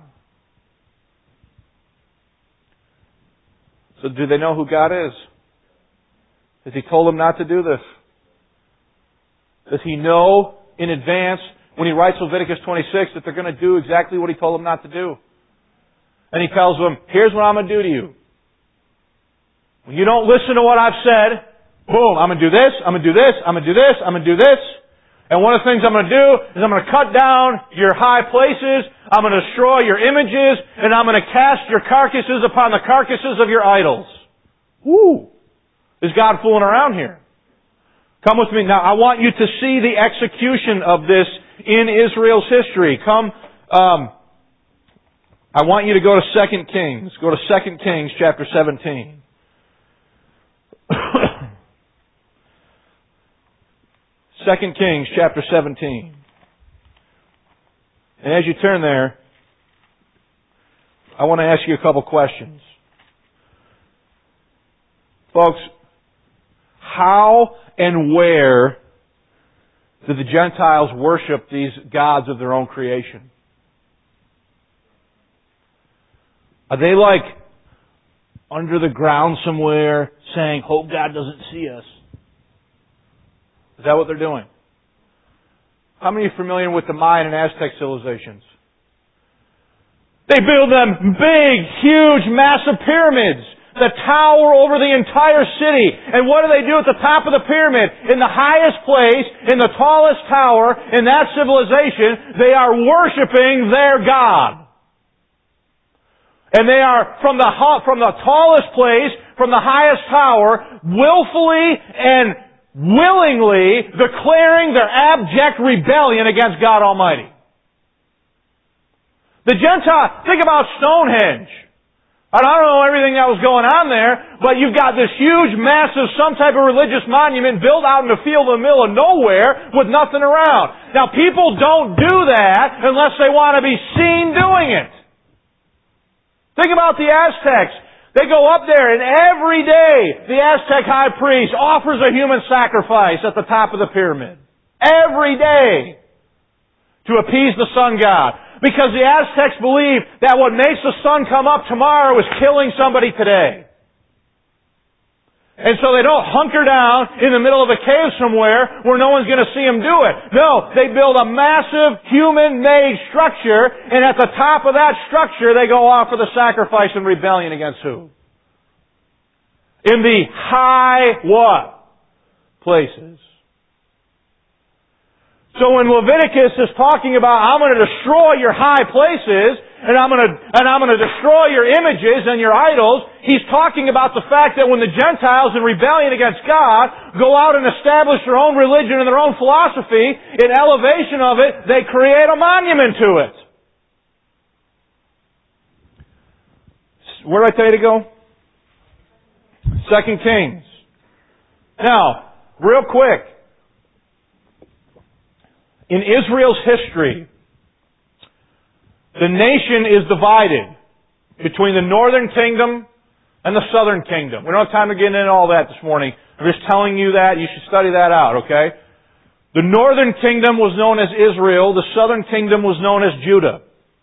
So do they know who God is? Has He told them not to do this? Does He know in advance when He writes Leviticus twenty-six that they're going to do exactly what He told them not to do? And He tells them, here's what I'm going to do to you. When you don't listen to what I've said, boom, I'm going to do this, I'm going to do this, I'm going to do this, I'm going to do this. And one of the things I'm going to do is I'm going to cut down your high places, I'm going to destroy your images, and I'm going to cast your carcasses upon the carcasses of your idols. Woo! Is God fooling around here? Come with me. Now, I want you to see the execution of this in Israel's history. Come, um, I want you to go to Second Kings. Go to Second Kings chapter seventeen. Second Kings chapter seventeen. And as you turn there, I want to ask you a couple questions. Folks, how and where do the Gentiles worship these gods of their own creation? Are they like under the ground somewhere saying, hope God doesn't see us? Is that what they're doing? How many are familiar with the Mayan and Aztec civilizations? They build them big, huge, massive pyramids that tower over the entire city. And what do they do at the top of the pyramid? In the highest place, in the tallest tower, in that civilization, they are worshiping their God. And they are from the from the tallest place, from the highest tower, willfully and willingly declaring their abject rebellion against God Almighty. The Gentile, think about Stonehenge. I don't know everything that was going on there, but you've got this huge, massive, some type of religious monument built out in the field in the middle of nowhere with nothing around. Now, people don't do that unless they want to be seen doing it. Think about the Aztecs. They go up there and every day the Aztec high priest offers a human sacrifice at the top of the pyramid. Every day. To appease the sun god. Because the Aztecs believe that what makes the sun come up tomorrow is killing somebody today. And so they don't hunker down in the middle of a cave somewhere where no one's going to see them do it. No, they build a massive human-made structure, and at the top of that structure they go off for the sacrifice and rebellion against who? In the high what? Places. So when Leviticus is talking about, I'm going to destroy your high places, and I'm going to, and I'm going to destroy your images and your idols, he's talking about the fact that when the Gentiles in rebellion against God go out and establish their own religion and their own philosophy, in elevation of it, they create a monument to it. Where did I tell you to go? Second Kings. Now, real quick. In Israel's history, the nation is divided between the northern kingdom and the southern kingdom. We don't have time to get into all that this morning. I'm just telling you that. You should study that out, okay? The northern kingdom was known as Israel. The southern kingdom was known as Judah.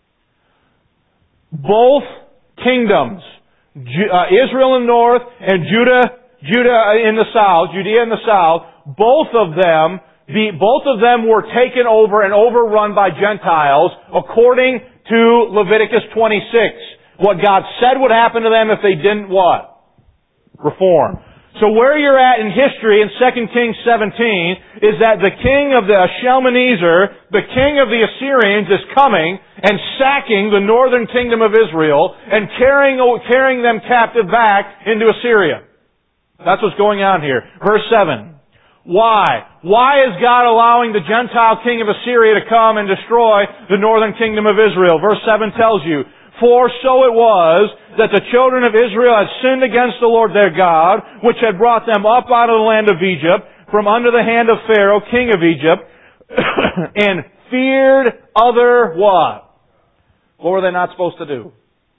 Both kingdoms, uh, Israel in the north and Judah, Judah in the south, Judea in the south, both of them The, both of them were taken over and overrun by Gentiles according to Leviticus twenty-six. What God said would happen to them if they didn't what? Reform. So where you're at in history in Second Kings seventeen is that the king of the Shalmaneser, the king of the Assyrians, is coming and sacking the northern kingdom of Israel and carrying, carrying them captive back into Assyria. That's what's going on here. Verse seven. Why? Why is God allowing the Gentile king of Assyria to come and destroy the northern kingdom of Israel? Verse seven tells you, For so it was that the children of Israel had sinned against the Lord their God, which had brought them up out of the land of Egypt, from under the hand of Pharaoh, king of Egypt, and feared other what? What were they not supposed to do?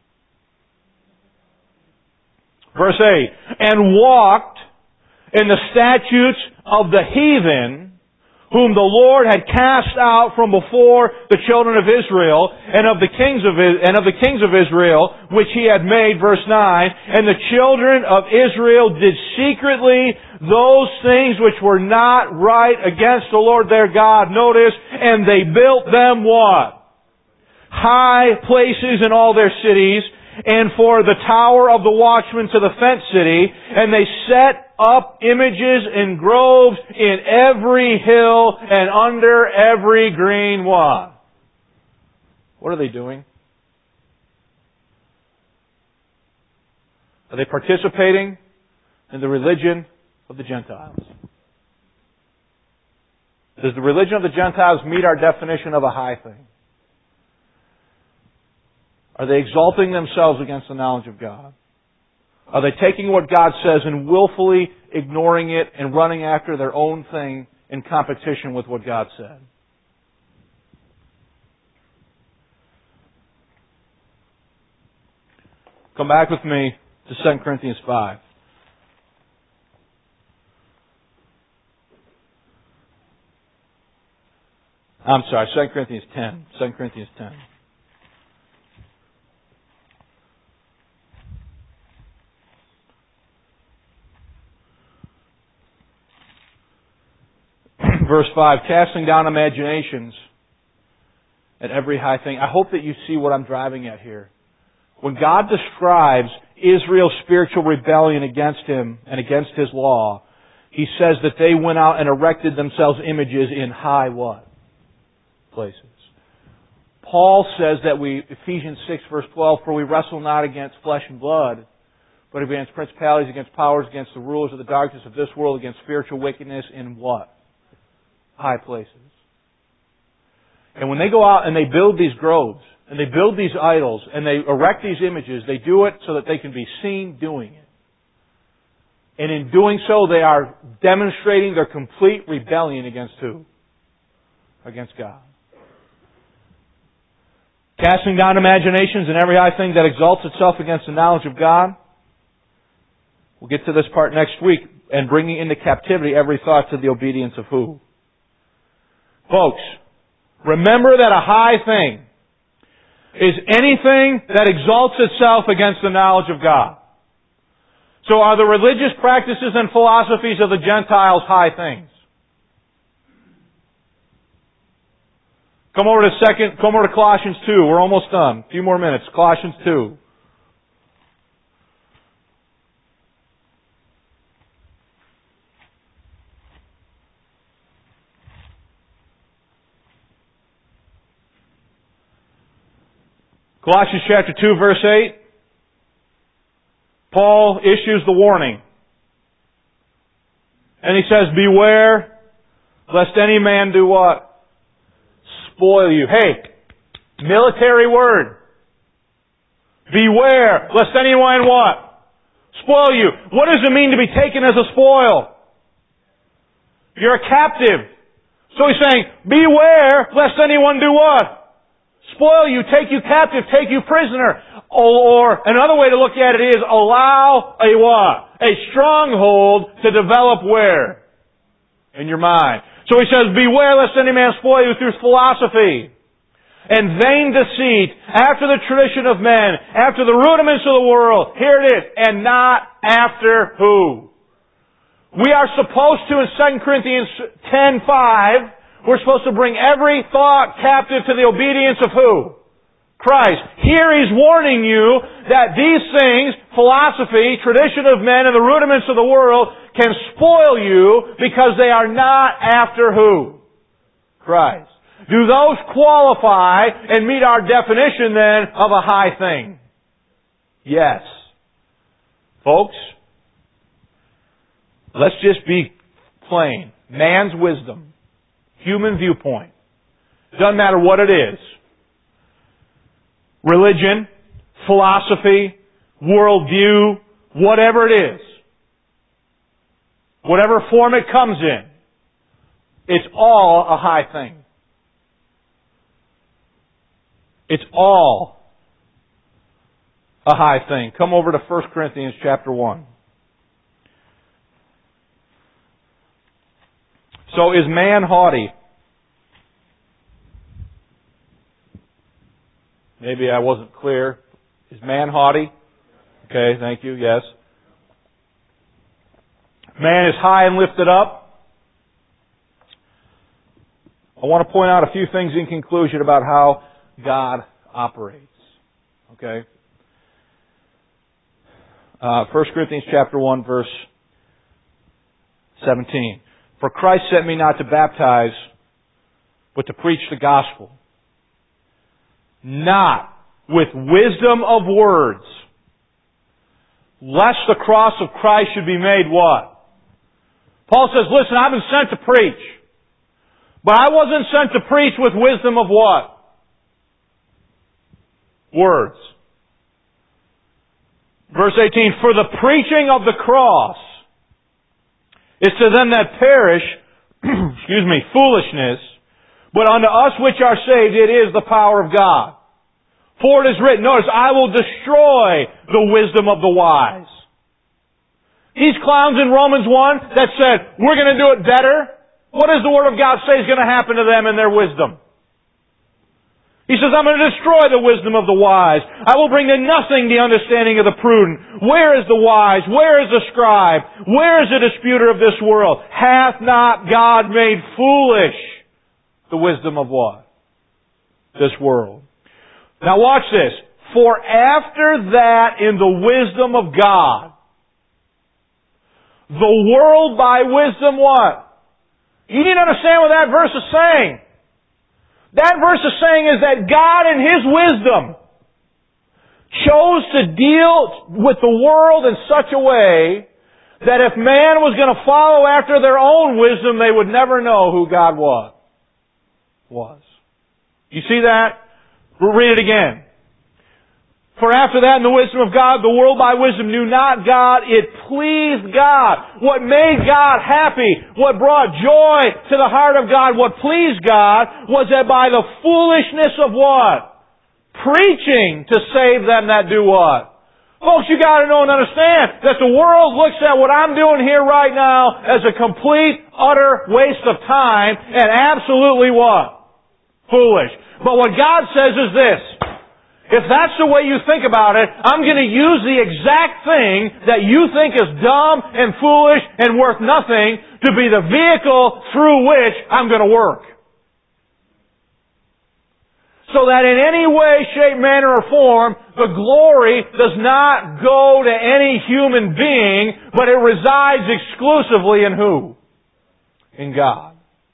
Verse eight, And walked in the statutes of the heathen, whom the Lord had cast out from before the children of Israel, and of the kings of and of the kings of Israel, which he had made. Verse nine, And the children of Israel did secretly those things which were not right against the Lord their God. Notice, and they built them what? High places in all their cities, and for the tower of the watchman to the fenced city, and they set up images in groves in every hill and under every green what? What are they doing? Are they participating in the religion of the Gentiles? Does the religion of the Gentiles meet our definition of a high thing? Are they exalting themselves against the knowledge of God? Are they taking what God says and willfully ignoring it and running after their own thing in competition with what God said? Come back with me to Second Corinthians five. I'm sorry, Second Corinthians ten. Second Corinthians ten. Verse five, casting down imaginations and every high thing. I hope that you see what I'm driving at here. When God describes Israel's spiritual rebellion against Him and against His law, He says that they went out and erected themselves images in high what? Places. Paul says that we, Ephesians six verse twelve, for we wrestle not against flesh and blood, but against principalities, against powers, against the rulers of the darkness of this world, against spiritual wickedness in what? High places. And when they go out and they build these groves, and they build these idols, and they erect these images, they do it so that they can be seen doing it. And in doing so, they are demonstrating their complete rebellion against who? Against God. Casting down imaginations and every high thing that exalts itself against the knowledge of God. We'll get to this part next week. And bringing into captivity every thought to the obedience of who? Folks, remember that a high thing is anything that exalts itself against the knowledge of God. So are the religious practices and philosophies of the Gentiles high things? Come over to second, come over to Colossians two. We're almost done. A few more minutes. Colossians two. Colossians chapter two, verse eight. Paul issues the warning. And he says, beware lest any man do what? Spoil you. Hey, military word. Beware lest anyone what? Spoil you. What does it mean to be taken as a spoil? You're a captive. So he's saying, beware lest anyone do what? Spoil you, take you captive, take you prisoner. Or another way to look at it is allow a what? A stronghold to develop where? In your mind. So he says, beware lest any man spoil you through philosophy and vain deceit, after the tradition of men, after the rudiments of the world. Here it is. And not after who? We are supposed to, in Second Corinthians ten five, we're supposed to bring every thought captive to the obedience of who? Christ. Here he's warning you that these things, philosophy, tradition of men, and the rudiments of the world, can spoil you because they are not after who? Christ. Do those qualify and meet our definition then of a high thing? Yes. Folks, let's just be plain. Man's wisdom. Human viewpoint. Doesn't matter what it is. Religion, philosophy, worldview, whatever it is. Whatever form it comes in. It's all a high thing. It's all a high thing. Come over to First Corinthians chapter one. So is man haughty? Maybe I wasn't clear. Is man haughty? Okay, thank you. Yes. Man is high and lifted up. I want to point out a few things in conclusion about how God operates. Okay? Uh, First Corinthians chapter one, verse seventeen. For Christ sent me not to baptize, but to preach the gospel. Not with wisdom of words, lest the cross of Christ should be made what? Paul says, listen, I've been sent to preach. But I wasn't sent to preach with wisdom of what? Words. Verse eighteen, for the preaching of the cross is to them that perish, excuse me, foolishness, but unto us which are saved it is the power of God. For it is written, notice, I will destroy the wisdom of the wise. These clowns in Romans one that said, we're going to do it better, what does the Word of God say is going to happen to them in their wisdom? He says, I'm going to destroy the wisdom of the wise. I will bring to nothing the understanding of the prudent. Where is the wise? Where is the scribe? Where is the disputer of this world? Hath not God made foolish the wisdom of what? This world. Now watch this. For after that in the wisdom of God, the world by wisdom what? You need to understand what that verse is saying. That verse is saying is that God in His wisdom chose to deal with the world in such a way that if man was going to follow after their own wisdom, they would never know who God was. Was. You see that? We'll read it again. For after that, in the wisdom of God, the world by wisdom knew not God. It pleased God. What made God happy, what brought joy to the heart of God, what pleased God, was that by the foolishness of what? Preaching to save them that do what? Folks, you got to know and understand that the world looks at what I'm doing here right now as a complete, utter waste of time and absolutely what? Foolish. But what God says is this. If that's the way you think about it, I'm going to use the exact thing that you think is dumb and foolish and worth nothing to be the vehicle through which I'm going to work. So that in any way, shape, manner, or form, the glory does not go to any human being, but it resides exclusively in who? In God.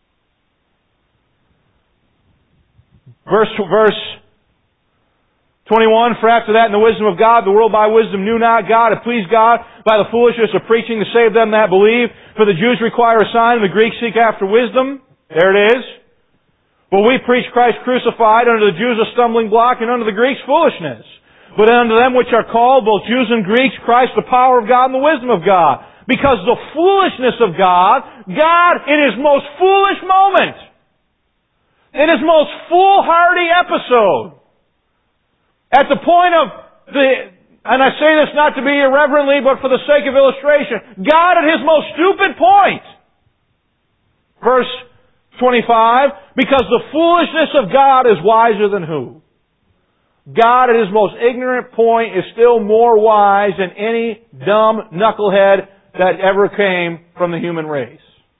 Verse, verse twenty-one, for after that in the wisdom of God, the world by wisdom knew not God. It pleased God by the foolishness of preaching to save them that believe. For the Jews require a sign, and the Greeks seek after wisdom. There it is. But we preach Christ crucified, unto the Jews a stumbling block, and unto the Greeks foolishness. But unto them which are called, both Jews and Greeks, Christ the power of God and the wisdom of God. Because the foolishness of God, God in His most foolish moment, in His most foolhardy episode, at the point of the, and I say this not to be irreverently, but for the sake of illustration, God at His most stupid point. Verse twenty-five, because the foolishness of God is wiser than who? God at His most ignorant point is still more wise than any dumb knucklehead that ever came from the human race.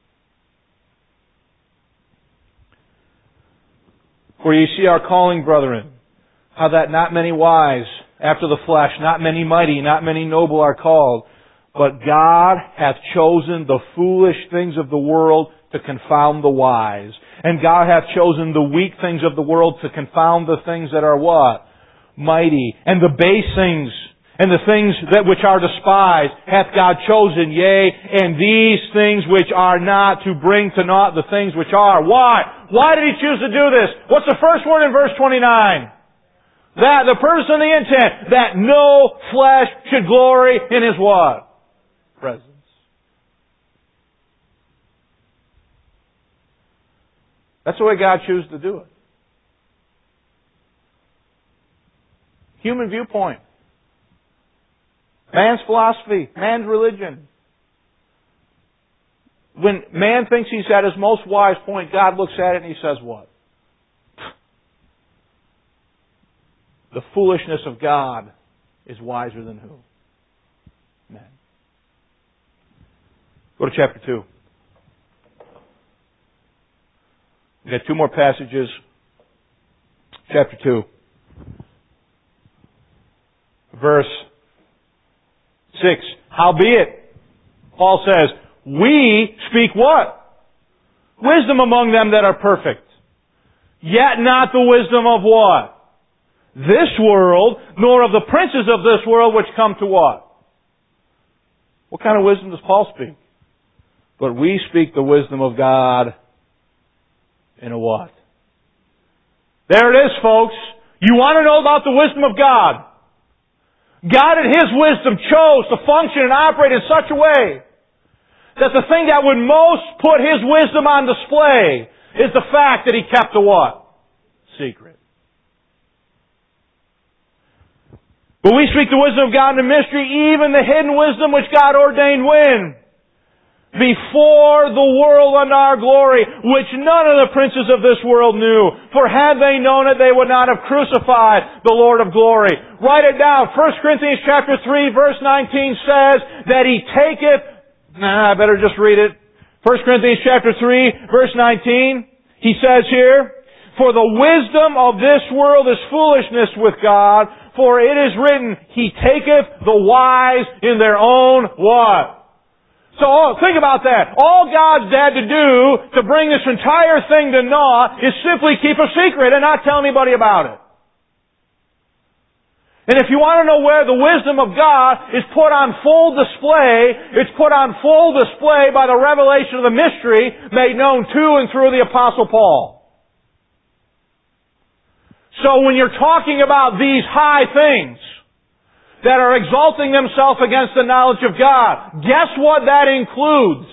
For ye see our calling, brethren, how that not many wise after the flesh, not many mighty, not many noble are called, but God hath chosen the foolish things of the world to confound the wise. And God hath chosen the weak things of the world to confound the things that are what? Mighty. And the base things and the things that which are despised hath God chosen, yea, and these things which are not, to bring to naught the things which are. Why? Why did He choose to do this? What's the first word in verse twenty-nine? That, the purpose and the intent, that no flesh should glory in His what? Presence. That's the way God chooses to do it. Human viewpoint. Man's philosophy. Man's religion. When man thinks he's at his most wise point, God looks at it and He says what? The foolishness of God is wiser than who? Man. Go to chapter two. We've got two more passages. Chapter two. Verse six. Howbeit, Paul says, we speak what? Wisdom among them that are perfect. Yet not the wisdom of what? This world, nor of the princes of this world which come to what? What kind of wisdom does Paul speak? But we speak the wisdom of God in a what? There it is, folks. You want to know about the wisdom of God? God in His wisdom chose to function and operate in such a way that the thing that would most put His wisdom on display is the fact that He kept a what? Secret. But we speak the wisdom of God in the mystery, even the hidden wisdom which God ordained when? Before the world unto our glory, which none of the princes of this world knew. For had they known it, they would not have crucified the Lord of glory. Write it down. First Corinthians chapter three, verse nineteen says that He taketh... Nah, I better just read it. First Corinthians chapter three, verse nineteen. He says here, for the wisdom of this world is foolishness with God, for it is written, He taketh the wise in their own what? So oh, think about that. All God's had to do to bring this entire thing to naught is simply keep a secret and not tell anybody about it. And if you want to know where the wisdom of God is put on full display, it's put on full display by the revelation of the mystery made known to and through the Apostle Paul. So when you're talking about these high things that are exalting themselves against the knowledge of God, guess what that includes?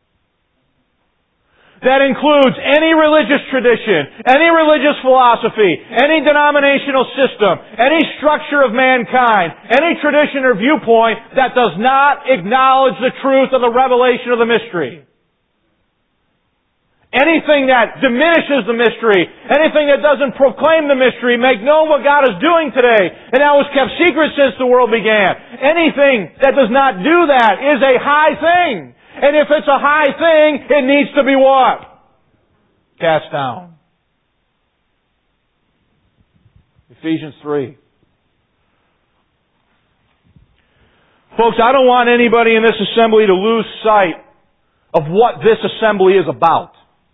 That includes any religious tradition, any religious philosophy, any denominational system, any structure of mankind, any tradition or viewpoint that does not acknowledge the truth of the revelation of the mystery. Anything that diminishes the mystery, anything that doesn't proclaim the mystery, make known what God is doing today, and that was kept secret since the world began. Anything that does not do that is a high thing. And if it's a high thing, it needs to be what? Cast down. Ephesians three. Folks, I don't want anybody in this assembly to lose sight of what this assembly is about.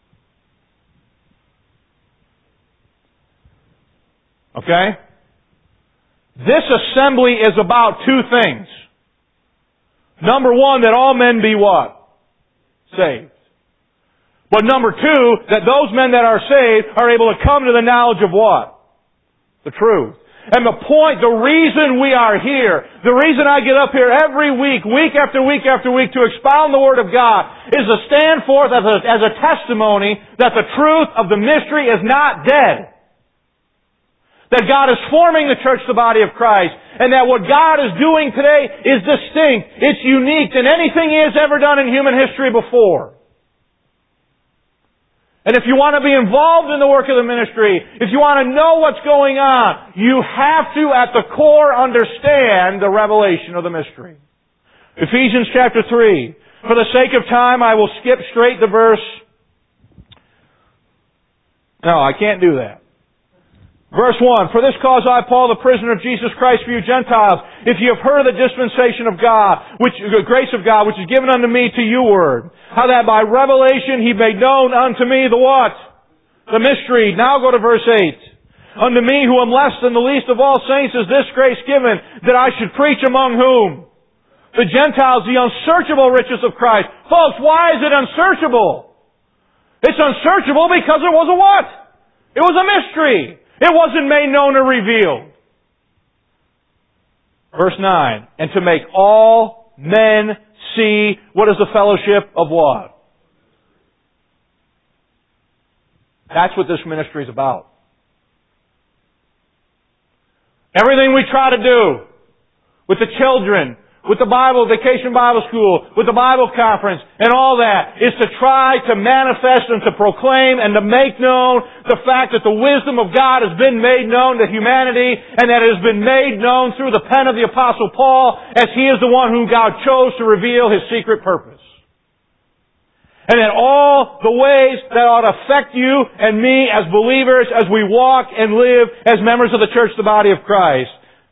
Okay? This assembly is about two things. Number one, that all men be what? Saved. But number two, that those men that are saved are able to come to the knowledge of what? The truth. And the point, the reason we are here, the reason I get up here every week, week after week after week to expound the Word of God, is to stand forth as a, as a testimony that the truth of the mystery is not dead. That God is forming the church, the body of Christ, and that what God is doing today is distinct, it's unique than anything He has ever done in human history before. And if you want to be involved in the work of the ministry, if you want to know what's going on, you have to, at the core, understand the revelation of the mystery. Ephesians chapter three. For the sake of time, I will skip straight to verse... No, I can't do that. Verse one, For this cause I, Paul, the prisoner of Jesus Christ for you Gentiles, if you have heard of the dispensation of God, which, the grace of God, which is given unto me to you word, how that by revelation He made known unto me the what? The mystery. Now go to verse eight. Unto me who am less than the least of all saints is this grace given, that I should preach among whom? The Gentiles the unsearchable riches of Christ. Folks, why is it unsearchable? It's unsearchable because it was a what? It was a mystery. It wasn't made known or revealed. Verse nine, and to make all men see what is the fellowship of what? That's what this ministry is about. Everything we try to do with the children, with the Bible, Vacation Bible School, with the Bible Conference, and all that, is to try to manifest and to proclaim and to make known the fact that the wisdom of God has been made known to humanity, and that it has been made known through the pen of the Apostle Paul, as he is the one whom God chose to reveal His secret purpose. And that all the ways that ought to affect you and me as believers as we walk and live as members of the church, the body of Christ.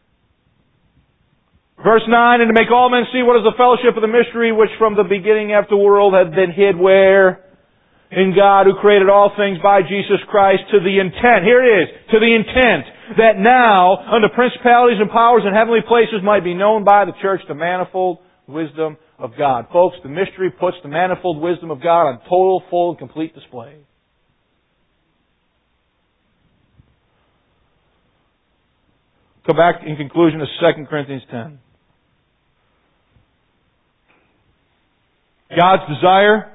Verse nine, and to make all men see what is the fellowship of the mystery which from the beginning of the world had been hid where? In God who created all things by Jesus Christ to the intent, here it is, to the intent that now unto principalities and powers in heavenly places might be known by the church the manifold wisdom of God. Folks, the mystery puts the manifold wisdom of God on total, full, and complete display. Come back in conclusion to Second Corinthians ten. God's desire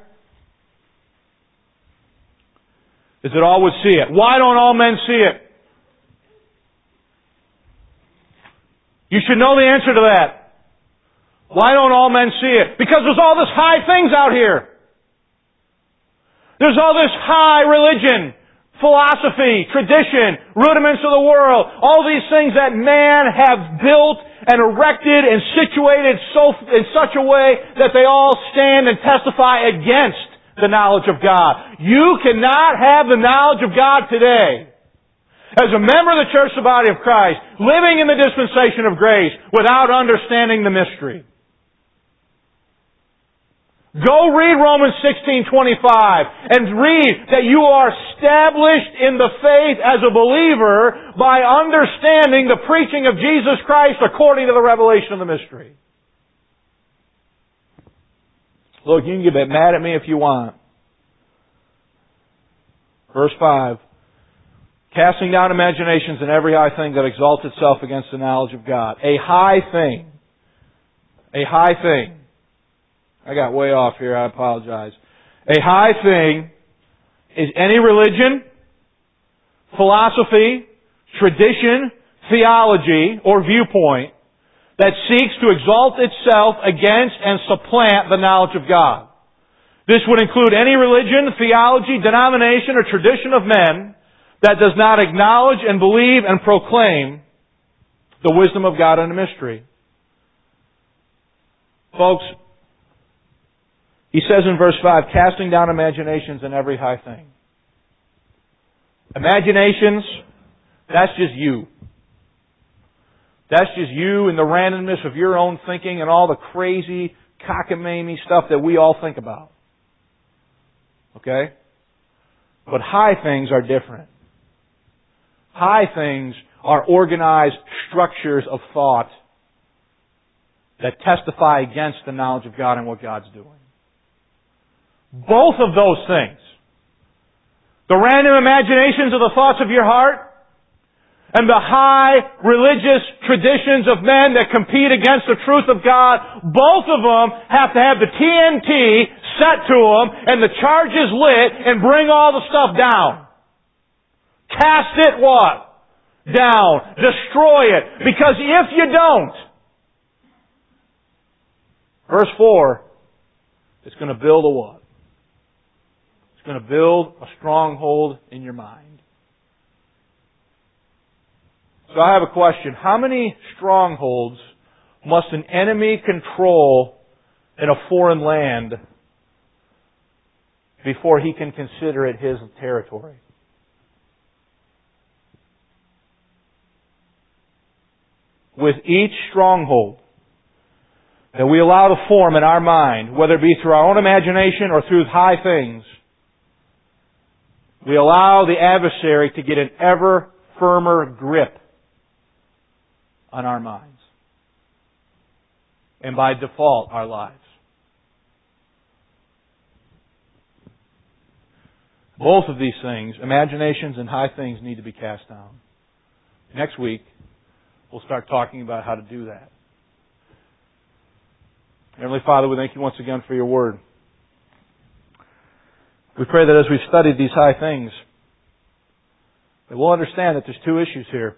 is that all would see it. Why don't all men see it? You should know the answer to that. Why don't all men see it? Because there's all this high things out here. There's all this high religion, philosophy, tradition, rudiments of the world, all these things that man have built and erected and situated so in such a way that they all stand and testify against the knowledge of God. You cannot have the knowledge of God today as a member of the church, the body of Christ, living in the dispensation of grace without understanding the mystery. Go read Romans sixteen twenty-five and read that you are established in the faith as a believer by understanding the preaching of Jesus Christ according to the revelation of the mystery. Look, you can get mad at me if you want. Verse five. Casting down imaginations and every high thing that exalts itself against the knowledge of God. A high thing. A high thing. I got way off here, I apologize. A high thing is any religion, philosophy, tradition, theology, or viewpoint that seeks to exalt itself against and supplant the knowledge of God. This would include any religion, theology, denomination, or tradition of men that does not acknowledge and believe and proclaim the wisdom of God in a mystery. Folks, he says in verse five, casting down imaginations and every high thing. Imaginations, that's just you. That's just you and the randomness of your own thinking and all the crazy, cockamamie stuff that we all think about. Okay? But high things are different. High things are organized structures of thought that testify against the knowledge of God and what God's doing. Both of those things, the random imaginations of the thoughts of your heart and the high religious traditions of men that compete against the truth of God, both of them have to have the T N T set to them and the charges lit and bring all the stuff down. Cast it what? Down. Destroy it. Because if you don't, verse four, it's going to build a what? It's going to build a stronghold in your mind. So I have a question. How many strongholds must an enemy control in a foreign land before he can consider it his territory? With each stronghold that we allow to form in our mind, whether it be through our own imagination or through high things, we allow the adversary to get an ever firmer grip on our minds. And by default, our lives. Both of these things, imaginations and high things, need to be cast down. Next week, we'll start talking about how to do that. Heavenly Father, we thank you once again for your word. We pray that as we've studied these high things, that we'll understand that there's two issues here.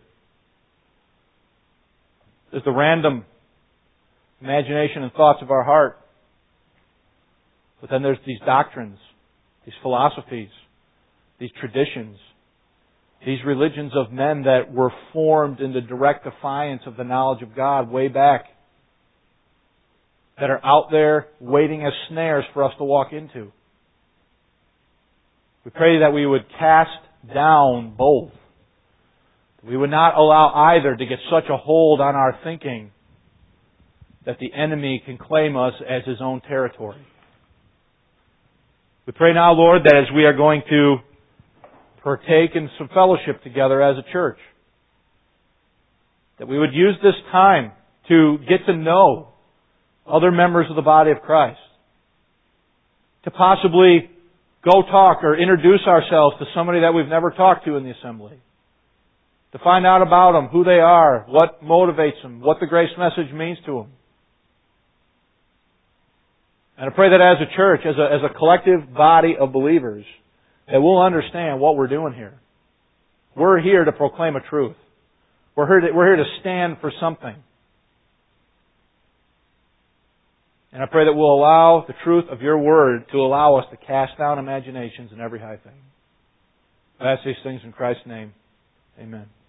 There's the random imagination and thoughts of our heart. But then there's these doctrines, these philosophies, these traditions, these religions of men that were formed in the direct defiance of the knowledge of God way back, that are out there waiting as snares for us to walk into. We pray that we would cast down both. We would not allow either to get such a hold on our thinking that the enemy can claim us as his own territory. We pray now, Lord, that as we are going to partake in some fellowship together as a church, that we would use this time to get to know other members of the body of Christ, to possibly go talk or introduce ourselves to somebody that we've never talked to in the assembly, to find out about them, who they are, what motivates them, what the grace message means to them. And I pray that as a church, as a, as a collective body of believers, that we'll understand what we're doing here. We're here to proclaim a truth. We're here to, we're here to stand for something. And I pray that we'll allow the truth of your word to allow us to cast down imaginations and every high thing. I ask these things in Christ's name. Amen.